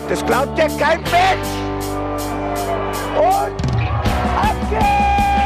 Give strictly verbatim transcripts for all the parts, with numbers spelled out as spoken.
Das glaubt ja kein Mensch. Und ab geht's!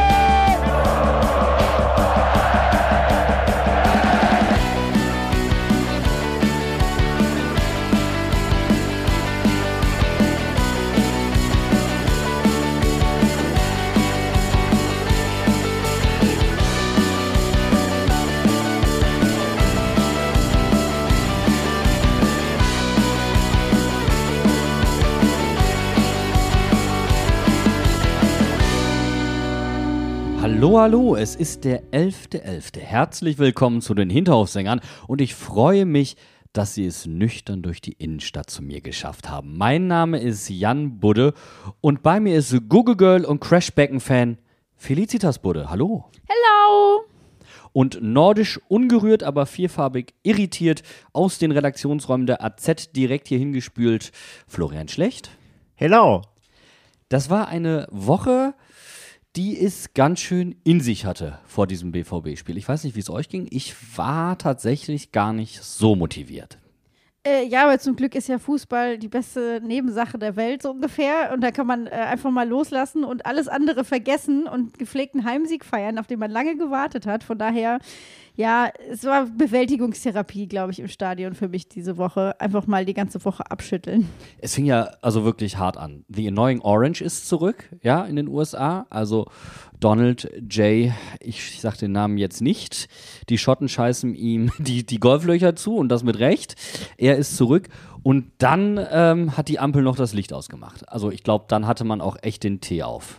Hallo, hallo, es ist der elfter elfter Herzlich willkommen zu den Hinterhofsängern und ich freue mich, dass Sie es nüchtern durch die Innenstadt zu mir geschafft haben. Mein Name ist Jan Budde und bei mir ist Google Girl und Crashbecken-Fan Felicitas Budde. Hallo. Hello. Und nordisch ungerührt, aber vierfarbig irritiert aus den Redaktionsräumen der A Z direkt hier hingespült Florian Schlecht. Hello. Das war eine Woche, die es ganz schön in sich hatte vor diesem B V B-Spiel. Ich weiß nicht, wie es euch ging. Ich war tatsächlich gar nicht so motiviert. Äh, ja, aber zum Glück ist ja Fußball die beste Nebensache der Welt, so ungefähr. Und da kann man äh, einfach mal loslassen und alles andere vergessen und gepflegten Heimsieg feiern, auf den man lange gewartet hat. Von daher, ja, es war Bewältigungstherapie, glaube ich, im Stadion für mich diese Woche. Einfach mal die ganze Woche abschütteln. Es fing ja also wirklich hart an. The Annoying Orange ist zurück, ja, in den U S A. Also Donald J., ich sag den Namen jetzt nicht, die Schotten scheißen ihm die, die Golflöcher zu und das mit Recht. Er ist zurück und dann ähm, hat die Ampel noch das Licht ausgemacht. Also ich glaube, dann hatte man auch echt den Tee auf.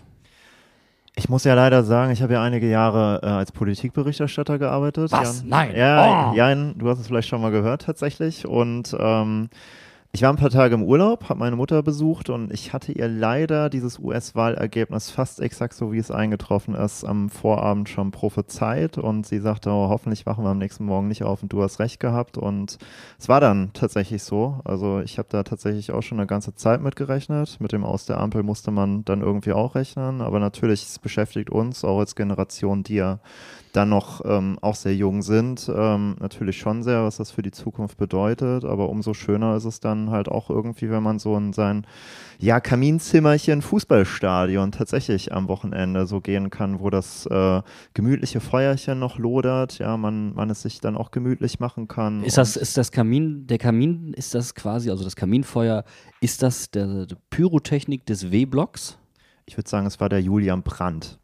Ich muss ja leider sagen, ich habe ja einige Jahre äh, als Politikberichterstatter gearbeitet. Was? Jan, Nein. Ja, oh. Jan, du hast es vielleicht schon mal gehört tatsächlich. Und ähm, ich war ein paar Tage im Urlaub, habe meine Mutter besucht und ich hatte ihr leider dieses U S-Wahlergebnis fast exakt so, wie es eingetroffen ist, am Vorabend schon prophezeit. Und sie sagte, oh, hoffentlich wachen wir am nächsten Morgen nicht auf und du hast recht gehabt. Und es war dann tatsächlich so. Also ich habe da tatsächlich auch schon eine ganze Zeit mit gerechnet. Mit dem Aus der Ampel musste man dann irgendwie auch rechnen. Aber natürlich, es beschäftigt uns auch als Generation, die ja dann noch ähm, auch sehr jung sind, ähm, natürlich schon sehr, was das für die Zukunft bedeutet, aber umso schöner ist es dann halt auch irgendwie, wenn man so in sein ja, Kaminzimmerchen Fußballstadion tatsächlich am Wochenende so gehen kann, wo das äh, gemütliche Feuerchen noch lodert, ja, man, man es sich dann auch gemütlich machen kann. Ist das, ist das Kamin, der Kamin, ist das quasi, also das Kaminfeuer, ist das der, der Pyrotechnik des W-Blocks? Ich würde sagen, es war der Julian Brandt.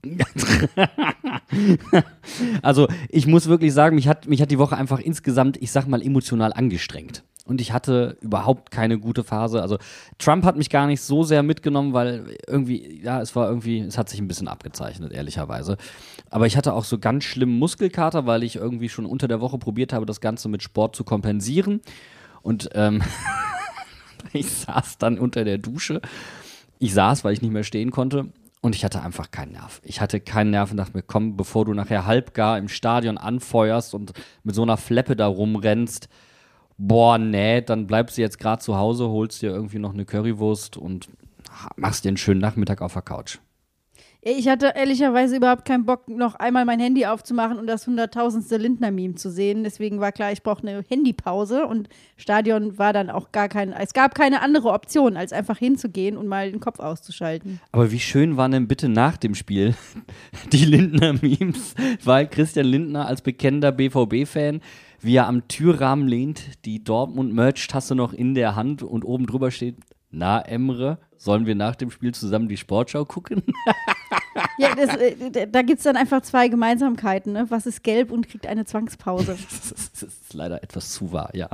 Also ich muss wirklich sagen, mich hat, mich hat die Woche einfach insgesamt, ich sag mal, emotional angestrengt. Und ich hatte überhaupt keine gute Phase. Also Trump hat mich gar nicht so sehr mitgenommen, weil irgendwie, ja, es war irgendwie, es hat sich ein bisschen abgezeichnet, ehrlicherweise. Aber ich hatte auch so ganz schlimmen Muskelkater, weil ich irgendwie schon unter der Woche probiert habe, das Ganze mit Sport zu kompensieren. Und ähm, ich saß dann unter der Dusche. Ich saß, weil ich nicht mehr stehen konnte und ich hatte einfach keinen Nerv. Ich hatte keinen Nerv und dachte mir, komm, bevor du nachher halbgar im Stadion anfeuerst und mit so einer Fleppe da rumrennst, boah, nee, dann bleibst du jetzt gerade zu Hause, holst dir irgendwie noch eine Currywurst und machst dir einen schönen Nachmittag auf der Couch. Ich hatte ehrlicherweise überhaupt keinen Bock, noch einmal mein Handy aufzumachen und das hunderttausendste Lindner-Meme zu sehen. Deswegen war klar, ich brauche eine Handypause und Stadion war dann auch gar kein, es gab keine andere Option, als einfach hinzugehen und mal den Kopf auszuschalten. Aber wie schön waren denn bitte nach dem Spiel die Lindner-Memes, weil Christian Lindner als bekennender B V B-Fan, wie er am Türrahmen lehnt, die Dortmund-Merch-Tasse noch in der Hand und oben drüber steht, na Emre, sollen wir nach dem Spiel zusammen die Sportschau gucken? Ja, das, äh, da gibt es dann einfach zwei Gemeinsamkeiten. Ne? Was ist gelb und kriegt eine Zwangspause? Das ist leider etwas zu wahr, ja.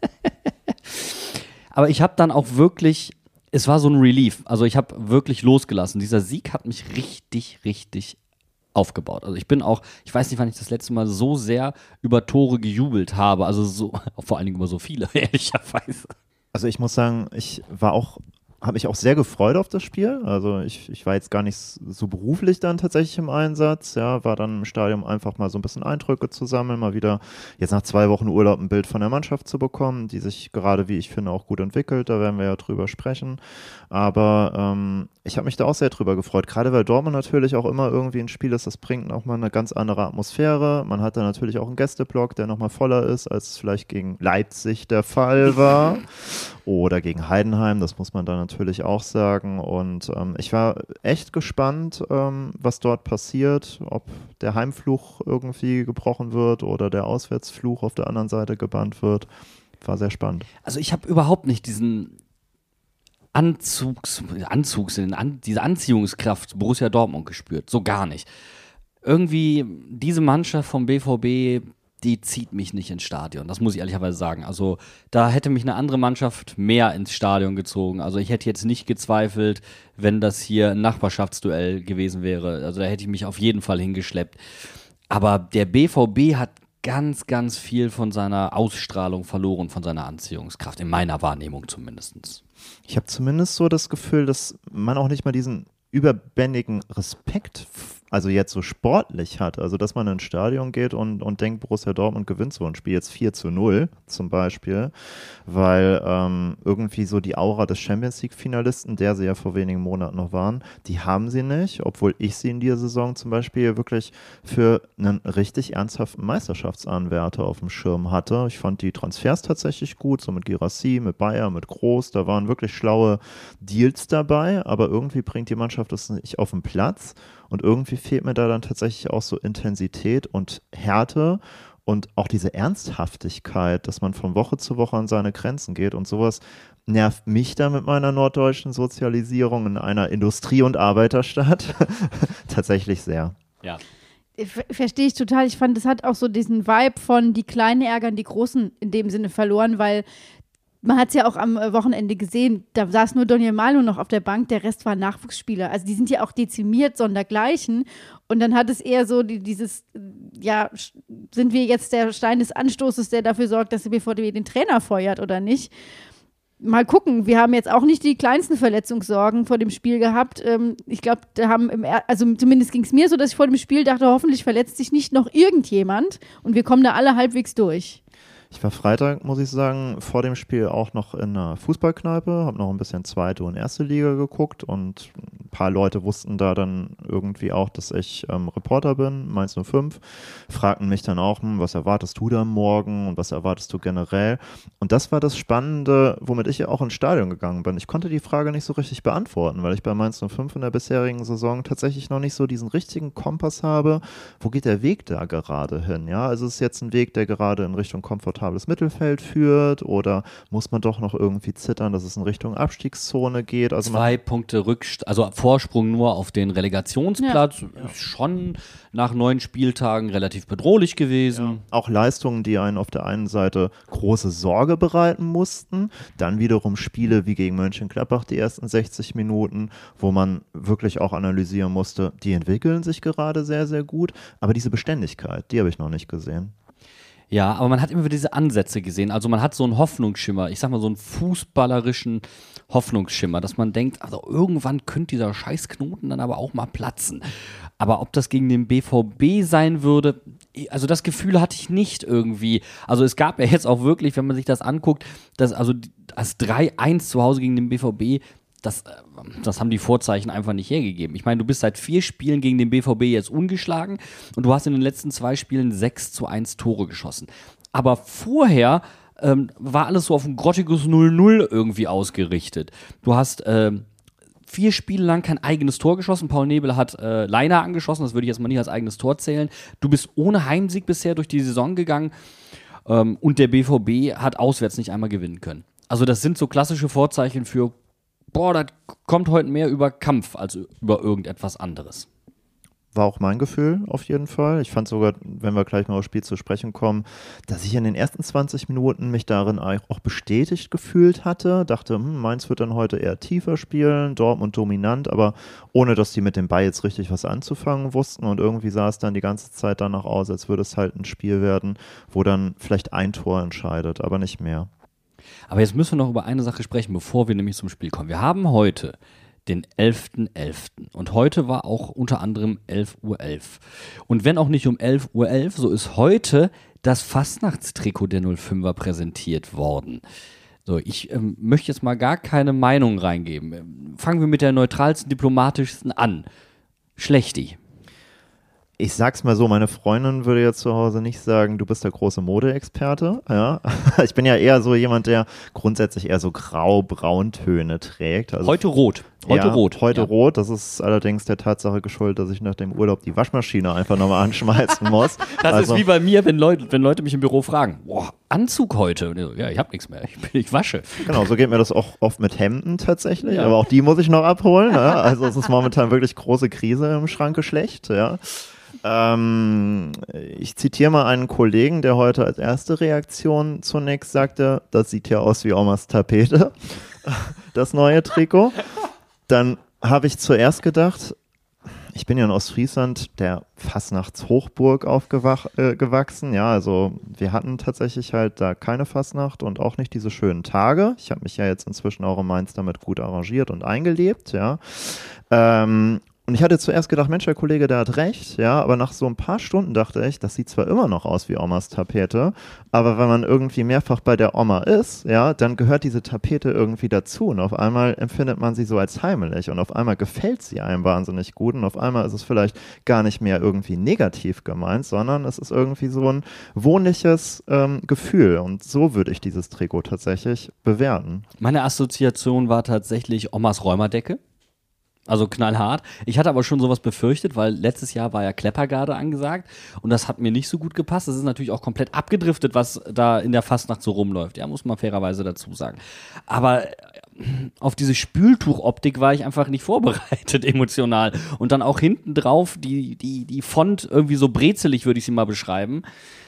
Aber ich habe dann auch wirklich, es war so ein Relief. Also ich habe wirklich losgelassen. Dieser Sieg hat mich richtig, richtig aufgebaut. Also ich bin auch, ich weiß nicht, wann ich das letzte Mal so sehr über Tore gejubelt habe. Also so, vor allen Dingen über so viele, ehrlicherweise. Also ich muss sagen, ich war auch habe mich auch sehr gefreut auf das Spiel. Also ich, ich war jetzt gar nicht so beruflich dann tatsächlich im Einsatz. Ja, war dann im Stadion einfach mal so ein bisschen Eindrücke zu sammeln, mal wieder jetzt nach zwei Wochen Urlaub ein Bild von der Mannschaft zu bekommen, die sich gerade, wie ich finde, auch gut entwickelt. Da werden wir ja drüber sprechen. Aber ähm, ich habe mich da auch sehr drüber gefreut, gerade weil Dortmund natürlich auch immer irgendwie ein Spiel ist, das bringt auch mal eine ganz andere Atmosphäre. Man hat da natürlich auch einen Gästeblock, der nochmal voller ist, als es vielleicht gegen Leipzig der Fall war oder gegen Heidenheim, das muss man da natürlich auch sagen. Und ähm, ich war echt gespannt, ähm, was dort passiert, ob der Heimfluch irgendwie gebrochen wird oder der Auswärtsfluch auf der anderen Seite gebannt wird. War sehr spannend. Also ich habe überhaupt nicht diesen Anzugs, Anzugs, an, diese Anziehungskraft Borussia Dortmund gespürt. So gar nicht. Irgendwie diese Mannschaft vom B V B, die zieht mich nicht ins Stadion. Das muss ich ehrlicherweise sagen. Also da hätte mich eine andere Mannschaft mehr ins Stadion gezogen. Also ich hätte jetzt nicht gezweifelt, wenn das hier ein Nachbarschaftsduell gewesen wäre. Also da hätte ich mich auf jeden Fall hingeschleppt. Aber der B V B hat ganz, ganz viel von seiner Ausstrahlung verloren, von seiner Anziehungskraft, in meiner Wahrnehmung zumindest. Ich habe zumindest so das Gefühl, dass man auch nicht mal diesen überbändigen Respekt, also jetzt so sportlich hat, also dass man ins Stadion geht und, und denkt, Borussia Dortmund gewinnt so ein Spiel jetzt vier zu null zum Beispiel, weil ähm, irgendwie so die Aura des Champions-League-Finalisten, der sie ja vor wenigen Monaten noch waren, die haben sie nicht, obwohl ich sie in dieser Saison zum Beispiel wirklich für einen richtig ernsthaften Meisterschaftsanwärter auf dem Schirm hatte. Ich fand die Transfers tatsächlich gut, so mit Guirassy, mit Bayer, mit Groß, da waren wirklich schlaue Deals dabei, aber irgendwie bringt die Mannschaft das nicht auf den Platz. Und irgendwie fehlt mir da dann tatsächlich auch so Intensität und Härte und auch diese Ernsthaftigkeit, dass man von Woche zu Woche an seine Grenzen geht. Und sowas nervt mich da mit meiner norddeutschen Sozialisierung in einer Industrie- und Arbeiterstadt tatsächlich sehr. Ja. Verstehe ich total. Ich fand, es hat auch so diesen Vibe von die Kleinen ärgern die Großen in dem Sinne verloren, weil man hat es ja auch am Wochenende gesehen, da saß nur Daniel Malou noch auf der Bank, der Rest waren Nachwuchsspieler. Also die sind ja auch dezimiert, sondergleichen. Und dann hat es eher so die, dieses, ja, sind wir jetzt der Stein des Anstoßes, der dafür sorgt, dass der B V B den Trainer feuert oder nicht? Mal gucken, wir haben jetzt auch nicht die kleinsten Verletzungssorgen vor dem Spiel gehabt. Ähm, ich glaube, da haben im er- also zumindest ging es mir so, dass ich vor dem Spiel dachte, hoffentlich verletzt sich nicht noch irgendjemand und wir kommen da alle halbwegs durch. Ich war Freitag, muss ich sagen, vor dem Spiel auch noch in einer Fußballkneipe, habe noch ein bisschen zweite und erste Liga geguckt und ein paar Leute wussten da dann irgendwie auch, dass ich ähm, Reporter bin, Mainz null fünf, fragten mich dann auch, hm, was erwartest du da morgen und was erwartest du generell? Und das war das Spannende, womit ich ja auch ins Stadion gegangen bin. Ich konnte die Frage nicht so richtig beantworten, weil ich bei Mainz null fünf in der bisherigen Saison tatsächlich noch nicht so diesen richtigen Kompass habe, wo geht der Weg da gerade hin? Ja, also ist es jetzt ein Weg, der gerade in Richtung komfortables Mittelfeld führt oder muss man doch noch irgendwie zittern, dass es in Richtung Abstiegszone geht? Also Zwei Punkte Rückst- also Vorsprung nur auf den Relegationsplatz, Ja. ist schon nach neun Spieltagen relativ bedrohlich gewesen. Ja. Auch Leistungen, die einen auf der einen Seite große Sorge bereiten mussten, dann wiederum Spiele wie gegen Mönchengladbach die ersten sechzig Minuten, wo man wirklich auch analysieren musste, die entwickeln sich gerade sehr, sehr gut, aber diese Beständigkeit, die habe ich noch nicht gesehen. Ja, aber man hat immer wieder diese Ansätze gesehen. Also man hat so einen Hoffnungsschimmer, ich sag mal so einen fußballerischen Hoffnungsschimmer, dass man denkt, also irgendwann könnte dieser Scheißknoten dann aber auch mal platzen. Aber ob das gegen den B V B sein würde, also das Gefühl hatte ich nicht irgendwie. Also es gab ja jetzt auch wirklich, wenn man sich das anguckt, dass also das drei eins zu Hause gegen den B V B, Das, das haben die Vorzeichen einfach nicht hergegeben. Ich meine, du bist seit vier Spielen gegen den B V B jetzt ungeschlagen und du hast in den letzten zwei Spielen sechs zu eins Tore geschossen. Aber vorher ähm, war alles so auf ein grottiges null null irgendwie ausgerichtet. Du hast ähm, vier Spiele lang kein eigenes Tor geschossen. Paul Nebel hat äh, Leiner angeschossen, das würde ich jetzt mal nicht als eigenes Tor zählen. Du bist ohne Heimsieg bisher durch die Saison gegangen ähm, und der B V B hat auswärts nicht einmal gewinnen können. Also das sind so klassische Vorzeichen für boah, das kommt heute mehr über Kampf als über irgendetwas anderes. War auch mein Gefühl auf jeden Fall. Ich fand sogar, wenn wir gleich mal aufs Spiel zu sprechen kommen, dass ich in den ersten zwanzig Minuten mich darin auch bestätigt gefühlt hatte. Dachte, hm, Mainz wird dann heute eher tiefer spielen, Dortmund dominant, aber ohne, dass die mit dem Ball jetzt richtig was anzufangen wussten. Und irgendwie sah es dann die ganze Zeit danach aus, als würde es halt ein Spiel werden, wo dann vielleicht ein Tor entscheidet, aber nicht mehr. Aber jetzt müssen wir noch über eine Sache sprechen, bevor wir nämlich zum Spiel kommen. Wir haben heute den elften elften und heute war auch unter anderem elf Uhr elf. Und wenn auch nicht um elf Uhr elf, so ist heute das Fastnachtstrikot der null fünfer präsentiert worden. So, ich ähm, möchte jetzt mal gar keine Meinung reingeben. Fangen wir mit der neutralsten, diplomatischsten an. Schlechti. Ich sag's mal so, meine Freundin würde jetzt zu Hause nicht sagen, du bist der große Modeexperte. Ja. Ich bin ja eher so jemand, der grundsätzlich eher so grau-brauntöne trägt. Also heute rot. Heute ja, rot. Heute ja. rot. Das ist allerdings der Tatsache geschuldet, dass ich nach dem Urlaub die Waschmaschine einfach nochmal anschmeißen muss. Das also, ist wie bei mir, wenn Leute, wenn Leute mich im Büro fragen, boah, Anzug heute. Und ich so, ja, ich hab nichts mehr, ich, ich wasche. Genau, so geht mir das auch oft mit Hemden tatsächlich. Ja. Aber auch die muss ich noch abholen. Ja. Also es ist momentan wirklich große Krise im Schranke-Schlecht. Ja. Ähm, ich zitiere mal einen Kollegen, der heute als erste Reaktion zunächst sagte, das sieht ja aus wie Omas Tapete, das neue Trikot. Dann habe ich zuerst gedacht, ich bin ja in Ostfriesland der Fastnachtshochburg aufgewachsen. Äh, ja, also wir hatten tatsächlich halt da keine Fastnacht und auch nicht diese schönen Tage. Ich habe mich ja jetzt inzwischen auch in Mainz damit gut arrangiert und eingelebt, ja. Ähm, Und ich hatte zuerst gedacht, Mensch, der Kollege, der hat recht, ja, aber nach so ein paar Stunden dachte ich, das sieht zwar immer noch aus wie Omas Tapete, aber wenn man irgendwie mehrfach bei der Oma ist, ja, dann gehört diese Tapete irgendwie dazu und auf einmal empfindet man sie so als heimelig und auf einmal gefällt sie einem wahnsinnig gut und auf einmal ist es vielleicht gar nicht mehr irgendwie negativ gemeint, sondern es ist irgendwie so ein wohnliches ähm, Gefühl und so würde ich dieses Trikot tatsächlich bewerten. Meine Assoziation war tatsächlich Omas Räumerdecke. Also knallhart. Ich hatte aber schon sowas befürchtet, weil letztes Jahr war ja Kleppergarde angesagt und das hat mir nicht so gut gepasst. Das ist natürlich auch komplett abgedriftet, was da in der Fastnacht so rumläuft. Ja, muss man fairerweise dazu sagen. Aber auf diese Spültuchoptik war ich einfach nicht vorbereitet emotional. Und dann auch hinten drauf die, die, die Font irgendwie so brezelig, würde ich sie mal beschreiben.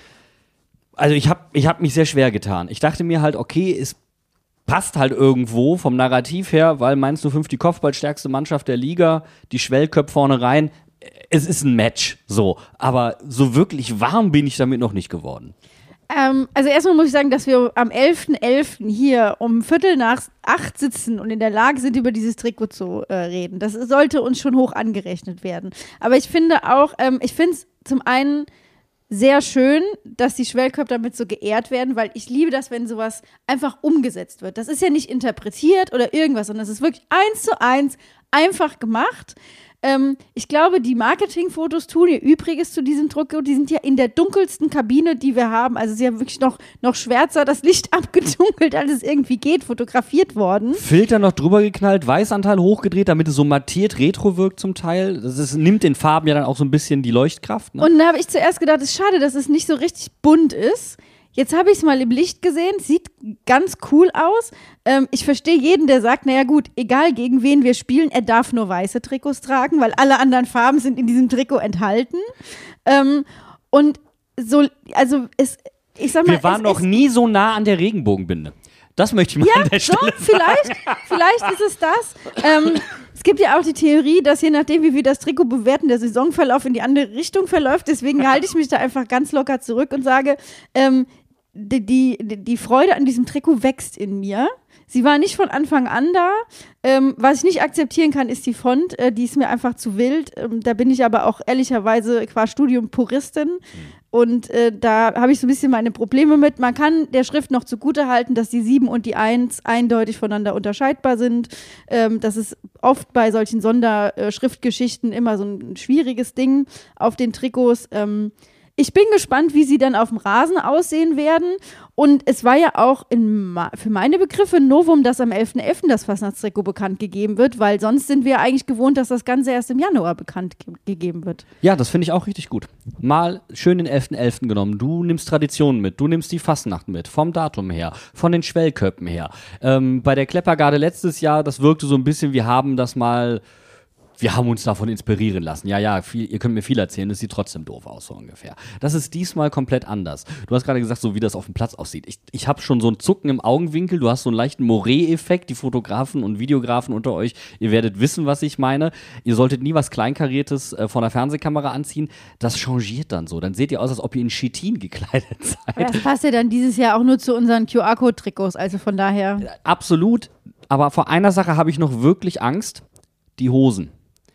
Also ich habe ich hab mich sehr schwer getan. Ich dachte mir halt, okay, es passt halt irgendwo vom Narrativ her, weil Mainz null fünf die kopfballstärkste Mannschaft der Liga, die Schwellköpfe vorne rein. Es ist ein Match, so. Aber so wirklich warm bin ich damit noch nicht geworden. Ähm, also erstmal muss ich sagen, dass wir am elften elften hier um Viertel nach acht sitzen und in der Lage sind, über dieses Trikot zu äh, reden. Das sollte uns schon hoch angerechnet werden. Aber ich finde auch, ähm, ich finde es zum einen sehr schön, dass die Schwellköpfe damit so geehrt werden, weil ich liebe das, wenn sowas einfach umgesetzt wird. Das ist ja nicht interpretiert oder irgendwas, sondern es ist wirklich eins zu eins einfach gemacht. Ähm, ich glaube, die Marketingfotos tun ihr Übriges zu diesem Trikot. Die sind ja in der dunkelsten Kabine, die wir haben. Also sie haben wirklich noch, noch schwärzer das Licht abgedunkelt, als es irgendwie geht, fotografiert worden. Filter noch drüber geknallt, Weißanteil hochgedreht, damit es so mattiert, retro wirkt zum Teil. Das ist, nimmt den Farben ja dann auch so ein bisschen die Leuchtkraft. Ne? Und da habe ich zuerst gedacht, es ist schade, dass es nicht so richtig bunt ist. Jetzt habe ich es mal im Licht gesehen, sieht ganz cool aus. Ähm, ich verstehe jeden, der sagt, naja gut, egal gegen wen wir spielen, er darf nur weiße Trikots tragen, weil alle anderen Farben sind in diesem Trikot enthalten. Ähm, und so, also es, ich sag mal, wir waren noch nie so nah an der Regenbogenbinde. Das möchte ich mal ja, an der Stelle so, vielleicht, vielleicht ist es das. Ähm, es gibt ja auch die Theorie, dass je nachdem, wie wir das Trikot bewerten, der Saisonverlauf in die andere Richtung verläuft. Deswegen halte ich mich da einfach ganz locker zurück und sage, ähm, die, die, die Freude an diesem Trikot wächst in mir. Sie war nicht von Anfang an da. Ähm, was ich nicht akzeptieren kann, ist die Font. Äh, die ist mir einfach zu wild. Ähm, da bin ich aber auch ehrlicherweise qua Studium Puristin. Und äh, da habe ich so ein bisschen meine Probleme mit. Man kann der Schrift noch zugutehalten, dass die sieben und die eins eindeutig voneinander unterscheidbar sind. Ähm, das ist oft bei solchen Sonderschriftgeschichten immer so ein schwieriges Ding auf den Trikots. Ähm, Ich bin gespannt, wie sie dann auf dem Rasen aussehen werden. Und es war ja auch in ma- für meine Begriffe ein Novum, dass am elften elften das Fastnachtstrikot bekannt gegeben wird, weil sonst sind wir eigentlich gewohnt, dass das Ganze erst im Januar bekannt ge- gegeben wird. Ja, das finde ich auch richtig gut. Mal schön den elften elften genommen. Du nimmst Traditionen mit, du nimmst die Fastnacht mit, vom Datum her, von den Schwellköppen her. Ähm, bei der Kleppergarde letztes Jahr, das wirkte so ein bisschen, wir haben das mal... Wir haben uns davon inspirieren lassen. Ja, ja, viel, ihr könnt mir viel erzählen, es sieht trotzdem doof aus, so ungefähr. Das ist diesmal komplett anders. Du hast gerade gesagt, so wie das auf dem Platz aussieht. Ich, ich habe schon so ein Zucken im Augenwinkel, du hast so einen leichten Moret-Effekt, die Fotografen und Videografen unter euch, ihr werdet wissen, was ich meine. Ihr solltet nie was Kleinkariertes äh, von der Fernsehkamera anziehen. Das changiert dann so. Dann seht ihr aus, als ob ihr in Chitin gekleidet seid. Aber das passt ja dann dieses Jahr auch nur zu unseren Q R-Code-Trikots, also von daher. Absolut. Aber vor einer Sache habe ich noch wirklich Angst. Die Hosen.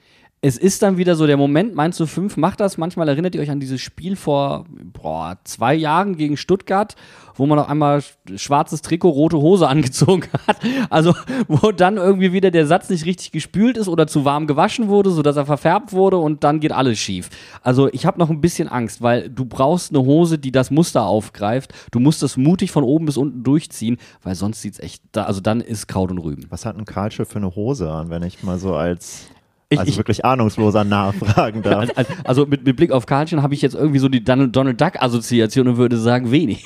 es ist dann wieder so der Moment, Mainz null fünf macht das. Manchmal erinnert ihr euch an dieses Spiel vor boah, zwei Jahren gegen Stuttgart, wo man auf einmal schwarzes Trikot, rote Hose angezogen hat. Also wo dann irgendwie wieder der Satz nicht richtig gespült ist oder zu warm gewaschen wurde, sodass er verfärbt wurde und dann geht alles schief. Also ich habe noch ein bisschen Angst, weil du brauchst eine Hose, die das Muster aufgreift. Du musst das mutig von oben bis unten durchziehen, weil sonst sieht's echt, da, also dann ist Kraut und Rüben. Was hat ein Karlsche für eine Hose an, wenn ich mal so als... Ich, also ich, wirklich ahnungsloser nachfragen darf. Also, also mit, mit Blick auf Karlchen habe ich jetzt irgendwie so die Donald, Donald Duck-Assoziation und würde sagen, wenig.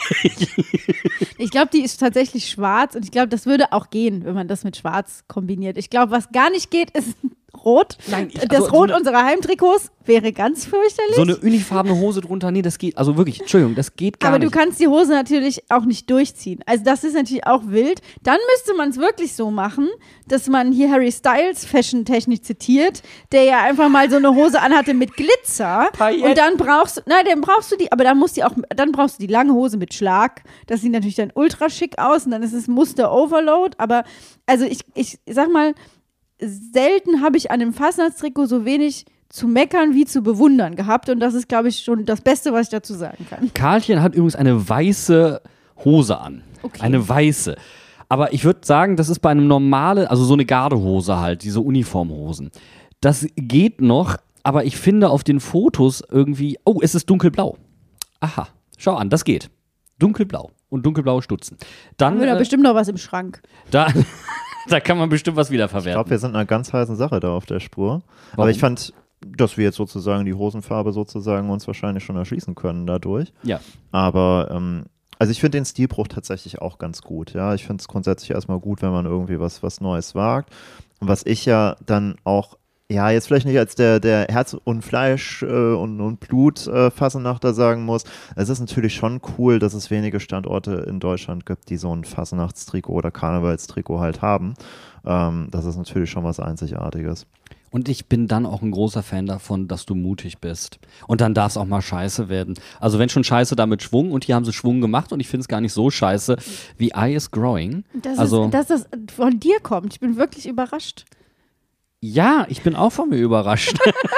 Ich glaube, die ist tatsächlich schwarz und ich glaube, das würde auch gehen, wenn man das mit schwarz kombiniert. Ich glaube, was gar nicht geht, ist rot. Nein, ich, das also, Rot so eine, unserer Heimtrikots wäre ganz fürchterlich. So eine unifarbene Hose drunter, nee, das geht, also wirklich, Entschuldigung, das geht gar Aber nicht. Aber du kannst die Hose natürlich auch nicht durchziehen. Also das ist natürlich auch wild. Dann müsste man es wirklich so machen, dass man hier Harry Styles fashion-technisch zitiert, der ja einfach mal so eine Hose anhatte mit Glitzer. Pailletten. Und dann brauchst du, nein, dann brauchst du die, aber dann musst die auch, dann brauchst du die lange Hose mit Schlag. Das sieht natürlich dann ultra schick aus und dann ist es Muster-Overload. Aber also ich, ich sag mal, selten habe ich an dem Fastnachtstrikot so wenig zu meckern wie zu bewundern gehabt und das ist, glaube ich, schon das Beste, was ich dazu sagen kann. Karlchen hat übrigens eine weiße Hose an. Okay. Eine weiße. Aber ich würde sagen, das ist bei einem normalen, also so eine Gardehose halt, diese Uniformhosen. Das geht noch, aber ich finde auf den Fotos irgendwie, oh, es ist dunkelblau. Aha, schau an, das geht. Dunkelblau und dunkelblaue Stutzen. Dann haben wir da äh, bestimmt noch was im Schrank. Da, da kann man bestimmt was Ich wiederverwerten. glaube, wir sind einer ganz heißen Sache da auf der Spur. Warum? Aber ich fand, dass wir jetzt sozusagen die Hosenfarbe sozusagen uns wahrscheinlich schon erschließen können dadurch. Ja. Aber ähm, also ich finde den Stilbruch tatsächlich auch ganz gut. Ja, ich finde es grundsätzlich erstmal gut, wenn man irgendwie was, was Neues wagt. Und was ich ja dann auch, ja, jetzt vielleicht nicht als der, der Herz und Fleisch äh, und, und Blut äh, Fassenachter sagen muss. Es ist natürlich schon cool, dass es wenige Standorte in Deutschland gibt, die so ein Fassenachtstrikot oder Karnevalstrikot halt haben. Ähm, das ist natürlich schon was Einzigartiges. Und ich bin dann auch ein großer Fan davon, dass du mutig bist. Und dann darf es auch mal scheiße werden. Also wenn schon scheiße, dann mit Schwung. Und hier haben sie Schwung gemacht und ich finde es gar nicht so scheiße wie I is Growing. Das also, ist, dass das von dir kommt. Ich bin wirklich überrascht. Ja, ich bin auch von mir überrascht.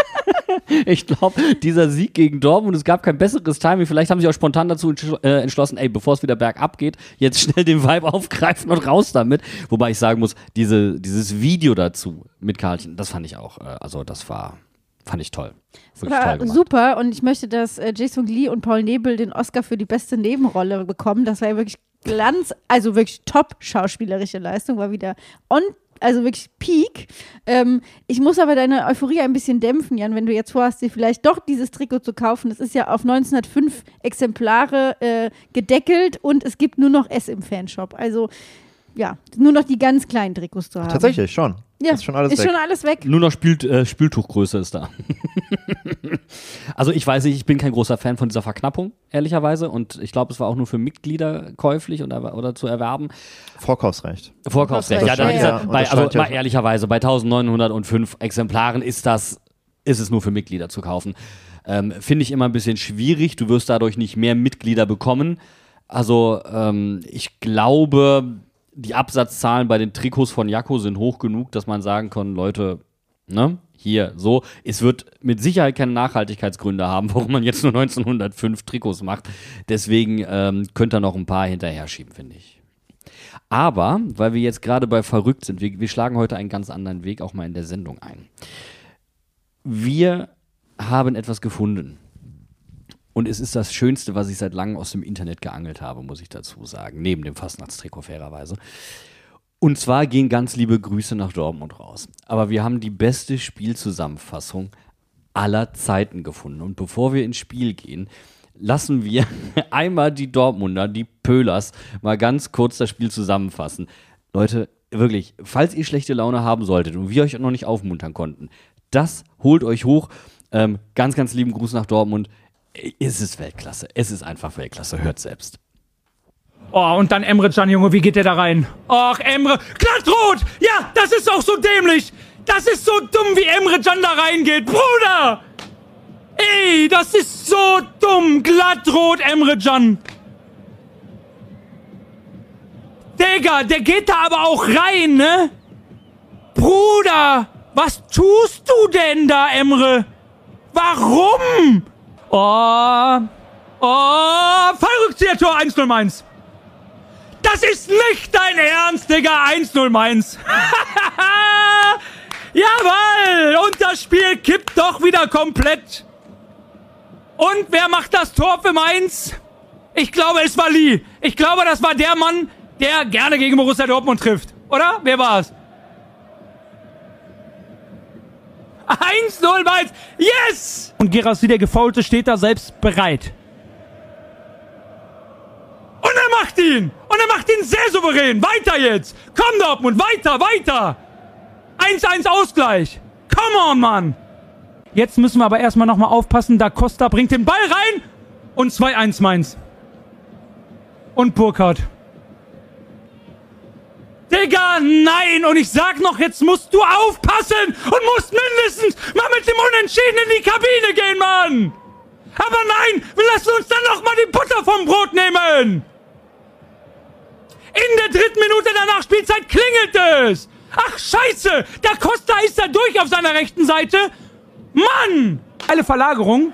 Ich glaube, dieser Sieg gegen Dortmund, es gab kein besseres Timing. Vielleicht haben sie auch spontan dazu äh, entschlossen, ey, bevor es wieder bergab geht, jetzt schnell den Vibe aufgreifen und raus damit. Wobei ich sagen muss, diese, dieses Video dazu mit Karlchen, das fand ich auch, äh, also das war, fand ich toll. Wirklich War toll gemacht. super und ich möchte, dass äh, Jae-Sung Lee und Paul Nebel den Oscar für die beste Nebenrolle bekommen. Das war ja wirklich Glanz, also wirklich top schauspielerische Leistung, war wieder on Also wirklich Peak. Ähm, ich muss aber deine Euphorie ein bisschen dämpfen, Jan, wenn du jetzt vorhast, dir vielleicht doch dieses Trikot zu kaufen. Das ist ja auf neunzehnhundertfünf Exemplare äh, gedeckelt und es gibt nur noch S im Fanshop. Also ja, nur noch die ganz kleinen Trikots zu haben. Tatsächlich schon. Ja, ist schon alles ist weg. schon alles weg. Nur noch Spiel, äh, Spieltuchgröße ist da. Also ich weiß nicht, ich bin kein großer Fan von dieser Verknappung, ehrlicherweise. Und ich glaube, es war auch nur für Mitglieder käuflich oder, oder zu erwerben. Vorkaufsrecht. Vorkaufsrecht. Ja, Vorkaufsrecht, dann ja, ist ja. er, bei, Das also stand ja- mal ehrlicherweise, bei neunzehnhundertfünf Exemplaren ist das, ist es nur für Mitglieder zu kaufen. Ähm, Finde ich immer ein bisschen schwierig. Du wirst dadurch nicht mehr Mitglieder bekommen. Also ähm, ich glaube, die Absatzzahlen bei den Trikots von Jakko sind hoch genug, dass man sagen kann, Leute, ne, hier, so. Es wird mit Sicherheit keine Nachhaltigkeitsgründe haben, warum man jetzt nur neunzehnhundertfünf Trikots macht. Deswegen ähm, könnt ihr noch ein paar hinterher schieben, finde ich. Aber, weil wir jetzt gerade bei verrückt sind, wir, wir schlagen heute einen ganz anderen Weg auch mal in der Sendung ein. Wir haben etwas gefunden. Und es ist das Schönste, was ich seit langem aus dem Internet geangelt habe, muss ich dazu sagen. Neben dem Fastnachtstrikot fairerweise. Und zwar gehen ganz liebe Grüße nach Dortmund raus. Aber wir haben die beste Spielzusammenfassung aller Zeiten gefunden. Und bevor wir ins Spiel gehen, lassen wir einmal die Dortmunder, die Pölers, mal ganz kurz das Spiel zusammenfassen. Leute, wirklich, falls ihr schlechte Laune haben solltet und wir euch noch nicht aufmuntern konnten, das holt euch hoch. Ähm, ganz, ganz lieben Gruß nach Dortmund. Es ist Weltklasse. Es ist einfach Weltklasse. Hört selbst. Oh, und dann Emre Can, Junge, wie geht der da rein? Och, Emre, glattrot! Ja, das ist auch so dämlich! Das ist so dumm, wie Emre Can da reingeht, Bruder! Ey, das ist so dumm! Glattrot, Emre Can! Digga, der geht da aber auch rein, ne? Bruder! Was tust du denn da, Emre? Warum? Oh, oh, Fallrückzieher-Tor eins null Mainz. Das ist nicht dein Ernst, Digga, eins null Mainz. Jawohl, und das Spiel kippt doch wieder komplett. Und wer macht das Tor für Mainz? Ich glaube, es war Lee. Ich glaube, das war der Mann, der gerne gegen Borussia Dortmund trifft. Oder? Wer war's? eins null Mainz. Yes! Und Guirassy, der Gefaulte, steht da selbst bereit. Und er macht ihn! Und er macht ihn sehr souverän! Weiter jetzt! Komm, Dortmund! Weiter, weiter! eins eins Ausgleich! Come on, Mann! Jetzt müssen wir aber erstmal nochmal aufpassen. Da Costa bringt den Ball rein. Und zwei eins Mainz. Und Burkhardt. Digga, nein! Und ich sag noch, jetzt musst du aufpassen und musst mindestens mal mit dem Unentschieden in die Kabine gehen, Mann! Aber nein, wir lassen uns dann noch mal die Butter vom Brot nehmen! In der dritten Minute der Nachspielzeit klingelt es! Ach, scheiße! Der Costa ist da durch auf seiner rechten Seite! Mann! Eine Verlagerung.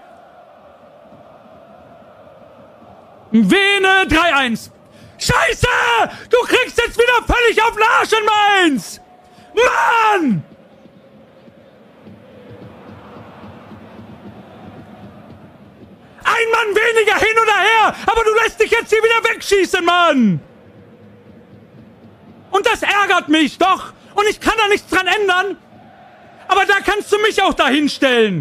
Vene drei eins. Scheiße! Du kriegst jetzt wieder völlig auf den Arsch in Mainz! Mann! Ein Mann weniger hin oder her, aber du lässt dich jetzt hier wieder wegschießen, Mann! Und das ärgert mich, doch! Und ich kann da nichts dran ändern, aber da kannst du mich auch dahin stellen.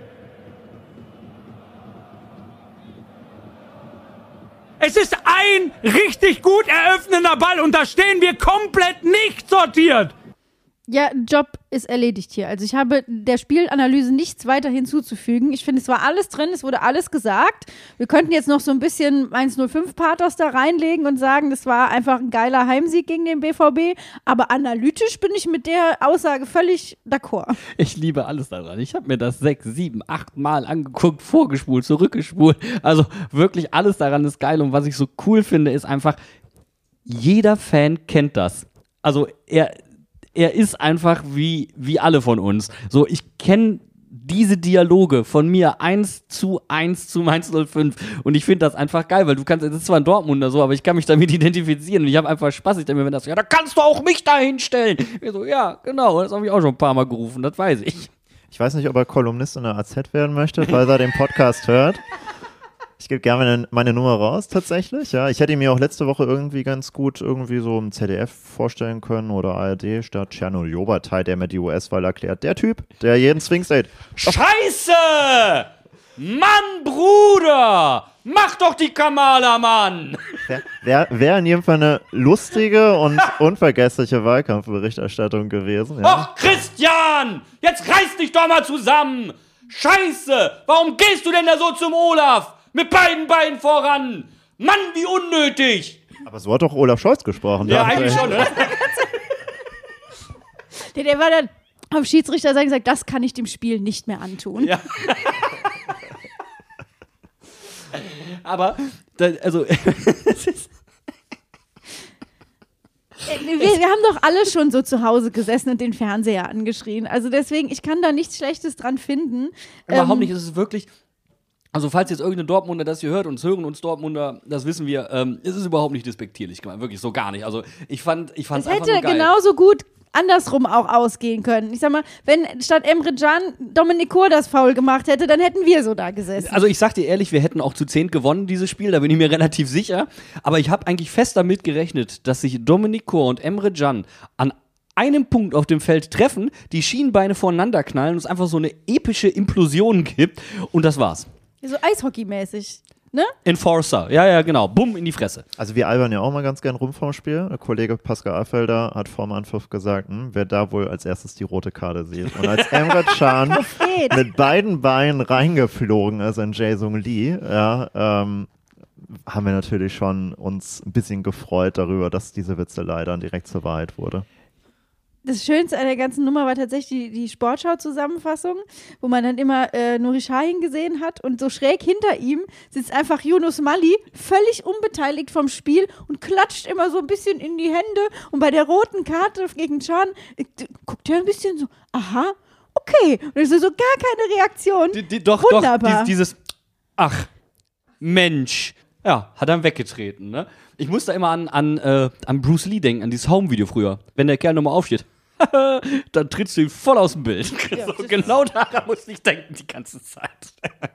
Es ist ein richtig gut eröffnender Ball und da stehen wir komplett nicht sortiert. Ja, Job ist erledigt hier. Also ich habe der Spielanalyse nichts weiter hinzuzufügen. Ich finde, es war alles drin, es wurde alles gesagt. Wir könnten jetzt noch so ein bisschen eins null fünf Pathos da reinlegen und sagen, das war einfach ein geiler Heimsieg gegen den B V B. Aber analytisch bin ich mit der Aussage völlig d'accord. Ich liebe alles daran. Ich habe mir das sechs, sieben, acht Mal angeguckt, vorgespult, zurückgespult. Also wirklich alles daran ist geil. Und was ich so cool finde, ist einfach, jeder Fan kennt das. Also er... Er ist einfach wie, wie alle von uns. So, ich kenne diese Dialoge von mir eins zu eins zu Mainz null fünf und ich finde das einfach geil, weil du kannst, das ist zwar ein Dortmunder so, aber ich kann mich damit identifizieren und ich habe einfach Spaß. Ich denke mir, wenn das so, ja, da kannst du auch mich da hinstellen. Ich so, ja, genau, das habe ich auch schon ein paar Mal gerufen, das weiß ich. Ich weiß nicht, ob er Kolumnist in der A Z werden möchte, weil er den Podcast hört. Ich gebe gerne meine, meine Nummer raus, tatsächlich. Ja, ich hätte ihn mir auch letzte Woche irgendwie ganz gut irgendwie so im Z D F vorstellen können oder A R D statt Tscherno Jobatai, der mir die U S-Wahl erklärt. Der Typ, der jeden Swing State. Scheiße! Mann, Bruder! Mach doch die Kamala, Mann! Wäre wär, wär in jedem Fall eine lustige und unvergessliche Wahlkampfberichterstattung gewesen. Ja. Och, Christian! Jetzt reiß dich doch mal zusammen! Scheiße! Warum gehst du denn da so zum Olaf? Mit beiden Beinen voran! Mann, wie unnötig! Aber so hat doch Olaf Scholz gesprochen. Ja, eigentlich schon, oder? der, der war dann auf Schiedsrichter sein gesagt, das kann ich dem Spiel nicht mehr antun. Ja. Aber, da, also, es ist... Wir, wir haben doch alle schon so zu Hause gesessen und den Fernseher angeschrien. Also deswegen, ich kann da nichts Schlechtes dran finden. Überhaupt ähm, nicht, es ist wirklich... Also falls jetzt irgendein Dortmunder das hier hört und es hören uns Dortmunder, das wissen wir, ähm, ist es überhaupt nicht despektierlich gemeint, wirklich so gar nicht. Also ich fand ich fand es einfach nur geil. Es hätte genauso gut andersrum auch ausgehen können. Ich sag mal, wenn statt Emre Can Dominik Kor das Foul gemacht hätte, dann hätten wir so da gesessen. Also ich sag dir ehrlich, wir hätten auch zu zehnt gewonnen, dieses Spiel, da bin ich mir relativ sicher. Aber ich habe eigentlich fest damit gerechnet, dass sich Dominik Kor und Emre Can an einem Punkt auf dem Feld treffen, die Schienbeine voneinander knallen und es einfach so eine epische Implosion gibt und das war's. So Eishockey-mäßig, ne? Enforcer, ja, ja, genau. Bumm in die Fresse. Also wir albern ja auch mal ganz gern rum vorm Spiel. Der Kollege Pascal Afelder hat vorm Anpfiff gesagt, hm, wer da wohl als erstes die rote Karte sieht. Und als Emre Can mit beiden Beinen reingeflogen ist in Jae-Sung Lee, ja, ähm, haben wir natürlich schon uns ein bisschen gefreut darüber, dass diese Witzelei dann direkt zur Wahrheit wurde. Das Schönste an der ganzen Nummer war tatsächlich die, die Sportschau-Zusammenfassung, wo man dann immer äh, Nuri Sahin gesehen hat und so schräg hinter ihm sitzt einfach Yunus Mali, völlig unbeteiligt vom Spiel und klatscht immer so ein bisschen in die Hände und bei der roten Karte gegen Can äh, guckt er ein bisschen so, aha, okay. Und es ist so gar keine Reaktion. Die, die, doch, Wunderbar. doch, dieses, ach, Mensch. Ja, hat er weggetreten, ne? Ich muss da immer an, an, äh, an Bruce Lee denken, an dieses Home-Video früher. Wenn der Kerl nochmal aufsteht, dann trittst du ihn voll aus dem Bild. Ja, so, genau daran muss ich denken die ganze Zeit.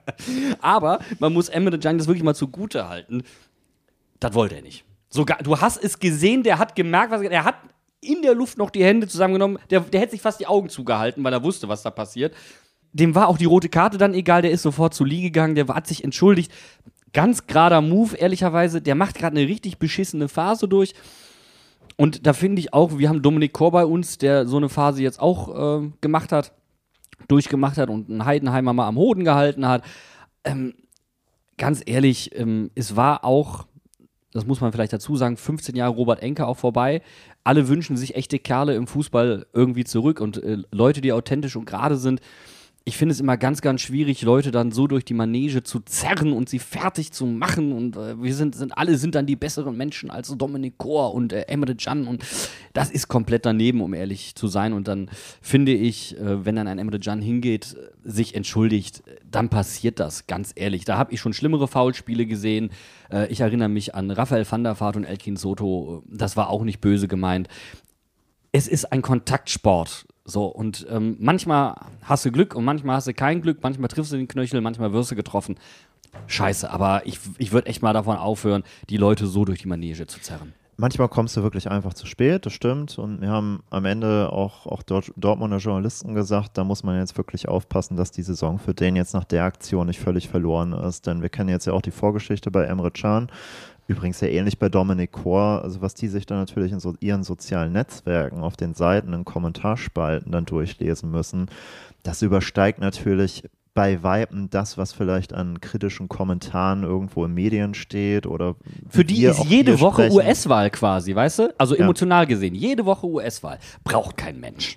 Aber man muss Emre Can das wirklich mal zugute halten. Das wollte er nicht. Sogar, du hast es gesehen, der hat gemerkt, was er hat in der Luft noch die Hände zusammengenommen. Der, der hätte sich fast die Augen zugehalten, weil er wusste, was da passiert. Dem war auch die rote Karte dann egal, der ist sofort zu Lee gegangen, der hat sich entschuldigt. Ganz gerader Move, ehrlicherweise. Der macht gerade eine richtig beschissene Phase durch. Und da finde ich auch, wir haben Dominic Kor bei uns, der so eine Phase jetzt auch äh, gemacht hat, durchgemacht hat und einen Heidenheimer mal am Hoden gehalten hat. Ähm, ganz ehrlich, ähm, es war auch, das muss man vielleicht dazu sagen, fünfzehn Jahre Robert Enke auch vorbei. Alle wünschen sich echte Kerle im Fußball irgendwie zurück und äh, Leute, die authentisch und gerade sind. Ich finde es immer ganz, ganz schwierig, Leute dann so durch die Manege zu zerren und sie fertig zu machen. Und äh, wir sind, sind alle sind dann die besseren Menschen als Dominic Kor und äh, Emre Can. Und das ist komplett daneben, um ehrlich zu sein. Und dann finde ich, äh, wenn dann ein Emre Can hingeht, sich entschuldigt, dann passiert das, ganz ehrlich. Da habe ich schon schlimmere Foulspiele gesehen. Äh, ich erinnere mich an Raphael van der Vaart und Elkin Soto. Das war auch nicht böse gemeint. Es ist ein Kontaktsport. So, und ähm, manchmal hast du Glück und manchmal hast du kein Glück, manchmal triffst du den Knöchel, manchmal wirst du getroffen. Scheiße, aber ich, ich würde echt mal davon aufhören, die Leute so durch die Manege zu zerren. Manchmal kommst du wirklich einfach zu spät, das stimmt. Und wir haben am Ende auch, auch Dort, Dortmunder Journalisten gesagt, da muss man jetzt wirklich aufpassen, dass die Saison für den jetzt nach der Aktion nicht völlig verloren ist. Denn wir kennen jetzt ja auch die Vorgeschichte bei Emre Can. Übrigens ja ähnlich bei Dominic Kor, also was die sich dann natürlich in so ihren sozialen Netzwerken auf den Seiten, in Kommentarspalten dann durchlesen müssen, das übersteigt natürlich bei Weitem das, was vielleicht an kritischen Kommentaren irgendwo in Medien steht oder für die ist jede Woche U S-Wahl quasi, weißt du? Also emotional gesehen, jede Woche U S-Wahl. Braucht kein Mensch.